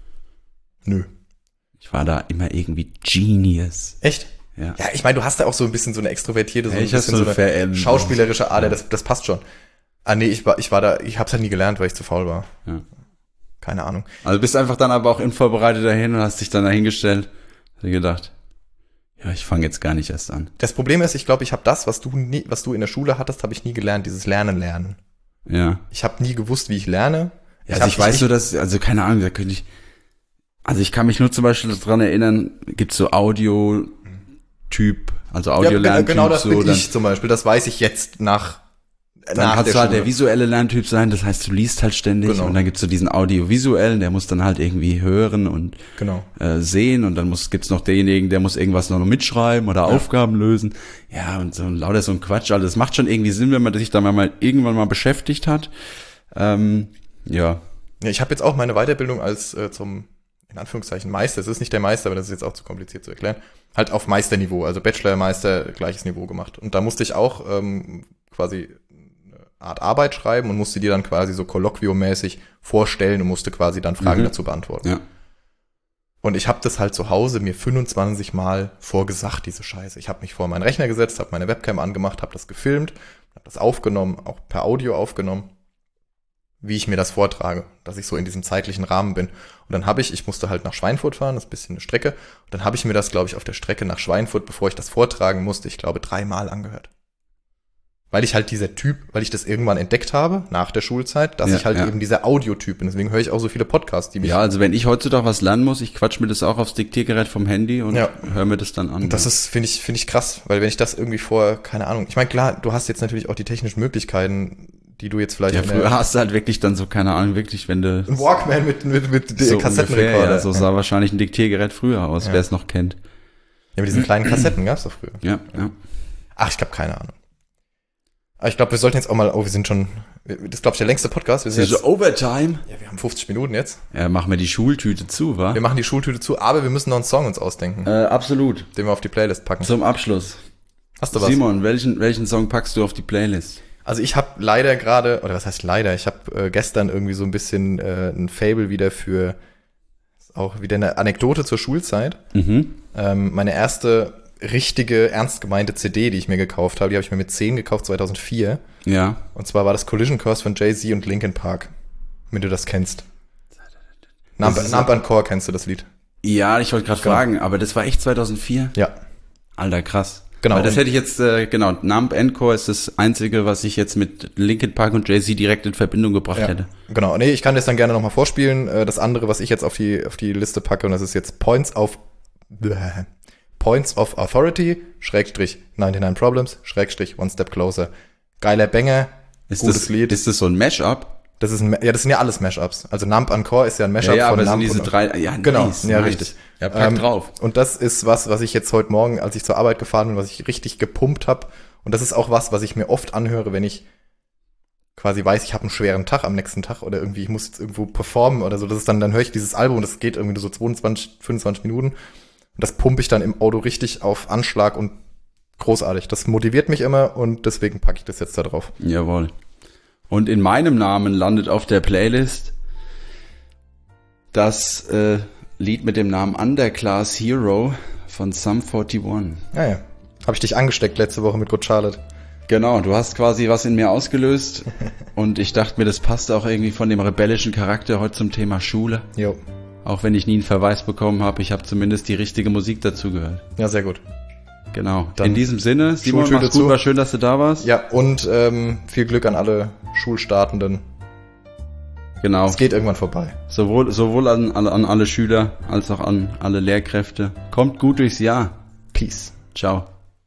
Nö. Ich war da immer irgendwie Genius. Echt? Ja. Ja, ich meine, du hast da auch so ein bisschen so eine extrovertierte, so Ja, ein ich hab bisschen so so eine eine Ver- schauspielerische Ader, das, das passt schon. Ah, nee, ich war, ich war da, ich hab's halt nie gelernt, weil ich zu faul war. Ja. Keine Ahnung. Also bist einfach dann aber auch unvorbereitet dahin und hast dich dann dahingestellt. Hast dir gedacht, ja, ich fange jetzt gar nicht erst an. Das Problem ist, ich glaube, ich habe das, was du nie, was du in der Schule hattest, habe ich nie gelernt, dieses Lernen lernen. Ja. Ich habe nie gewusst, wie ich lerne. Also hab- ich weiß so, dass, also keine Ahnung, da könnte ich, also ich kann mich nur zum Beispiel daran erinnern, gibt's so Audio-Typ, also Ja, Audio-Lerntyp. genau das so, bin dann, ich zum Beispiel. Das weiß ich jetzt nach, Dann nach kannst der du halt Schule. der visuelle Lerntyp sein, das heißt, du liest halt ständig Genau. und dann gibt's so diesen audiovisuellen, der muss dann halt irgendwie hören und Genau. äh, sehen und dann muss gibt's noch denjenigen, der muss irgendwas noch mitschreiben oder Aufgaben lösen. Ja, und so lauter so ein Quatsch. Also das macht schon irgendwie Sinn, wenn man sich da mal irgendwann mal beschäftigt hat. Ähm, ja. Ja, ich habe jetzt auch meine Weiterbildung als äh, zum, in Anführungszeichen, Meister. Es ist nicht der Meister, aber das ist jetzt auch zu kompliziert zu erklären. Halt auf Meisterniveau, also Bachelor, Meister, gleiches Niveau gemacht. Und da musste ich auch ähm, quasi eine Art Arbeit schreiben und musste die dann quasi so kolloquiummäßig vorstellen und musste quasi dann Fragen Mhm. dazu beantworten. Ja. Und ich habe das halt zu Hause mir fünfundzwanzig Mal vorgesagt, diese Scheiße. Ich habe mich vor meinen Rechner gesetzt, habe meine Webcam angemacht, habe das gefilmt, habe das aufgenommen, auch per Audio aufgenommen, wie ich mir das vortrage, dass ich so in diesem zeitlichen Rahmen bin. Und dann habe ich, ich musste halt nach Schweinfurt fahren, das ist ein bisschen eine Strecke, und dann habe ich mir das, glaube ich, auf der Strecke nach Schweinfurt, bevor ich das vortragen musste, ich glaube, dreimal angehört. Weil ich halt dieser Typ, weil ich das irgendwann entdeckt habe, nach der Schulzeit, dass Ja, ich halt ja. eben dieser Audiotyp bin. Deswegen höre ich auch so viele Podcasts, die mich... Ja, also wenn ich heutzutage was lernen muss, ich quatsch mir das auch aufs Diktiergerät vom Handy und Ja. höre mir das dann an. Und das ist, finde ich, finde ich krass, weil wenn ich das irgendwie vor, keine Ahnung, ich meine, klar, du hast jetzt natürlich auch die technischen Möglichkeiten, die du jetzt vielleicht ja, in früher der, hast du halt wirklich dann so, keine Ahnung, wirklich, wenn du ein Walkman mit, mit, mit so Kassettenrekorder. ungefähr, ja, so sah wahrscheinlich ein Diktiergerät früher aus, Ja. wer es noch kennt. Ja, mit diesen kleinen Kassetten gab's doch früher. Ja, ja. Ach, ich habe keine Ahnung. Aber ich glaube, wir sollten jetzt auch mal, oh, wir sind schon, das ist, glaube ich, der längste Podcast. Wir sind So jetzt, Overtime. ja, wir haben fünfzig Minuten jetzt. Ja, machen wir die Schultüte zu, wa? Wir machen die Schultüte zu, aber wir müssen noch einen Song uns ausdenken, Äh, absolut. den wir auf die Playlist packen. Zum Abschluss. Hast du was? Simon, welchen, welchen Song packst du auf die Playlist? Also ich habe leider gerade, oder was heißt leider, ich habe äh, gestern irgendwie so ein bisschen äh, ein Fable wieder für, ist auch wieder eine Anekdote zur Schulzeit. Mhm. Ähm, meine erste richtige, ernst gemeinte C D, die ich mir gekauft habe, die habe ich mir mit zehn gekauft, zweitausendvier. Ja. Und zwar war das Collision Course von Jay-Z und Linkin Park, wenn du das kennst. Numb, ist Numb and Core, kennst du das Lied? Ja, ich wollte gerade Genau. fragen, aber das war echt zweitausendvier? Ja. Alter, krass. Genau. Weil das Und- hätte ich jetzt, äh, genau, Numb Encore ist das Einzige, was ich jetzt mit Linkin Park und Jay-Z direkt in Verbindung gebracht Ja, hätte. genau. Nee, ich kann das dann gerne nochmal vorspielen. Äh, Das andere, was ich jetzt auf die, auf die Liste packe, und das ist jetzt Points of Bäh. Points of Authority, Schrägstrich neunundneunzig Problems, Schrägstrich One Step Closer. Geiler Banger, Ist gutes das, Lied. Ist das so ein Mashup? Das ist ein, Ma- ja, das sind ja alles Mashups. Also Numb and Core ist ja ein Mashup Ja, ja, von aber sind Numb diese und- drei, ja, Genau, nice, ja, nice. richtig. Ja, pack Ähm, drauf. Und das ist was, was ich jetzt heute Morgen, als ich zur Arbeit gefahren bin, was ich richtig gepumpt habe. Und das ist auch was, was ich mir oft anhöre, wenn ich quasi weiß, ich habe einen schweren Tag am nächsten Tag oder irgendwie, ich muss jetzt irgendwo performen oder so, das ist dann, dann höre ich dieses Album, das geht irgendwie so zweiundzwanzig, fünfundzwanzig Minuten und das pumpe ich dann im Auto richtig auf Anschlag und großartig. Das motiviert mich immer und deswegen packe ich das jetzt da drauf. Jawohl. Und in meinem Namen landet auf der Playlist das äh, Lied mit dem Namen Underclass Hero von Sum einundvierzig. Ja, ja. Habe ich dich angesteckt letzte Woche mit Good Charlotte. Genau, du hast quasi was in mir ausgelöst und ich dachte mir, das passt auch irgendwie von dem rebellischen Charakter heute zum Thema Schule. Jo. Auch wenn ich nie einen Verweis bekommen habe, ich habe zumindest die richtige Musik dazu gehört. Ja, sehr gut. Genau. Dann in diesem Sinne, Simon, Schultüte mach's gut, zu. war schön, dass du da warst. Ja, und ähm, viel Glück an alle Schulstartenden. Genau. Es geht irgendwann vorbei. Sowohl, sowohl an, an, an alle Schüler als auch an alle Lehrkräfte. Kommt gut durchs Jahr. Peace. Ciao.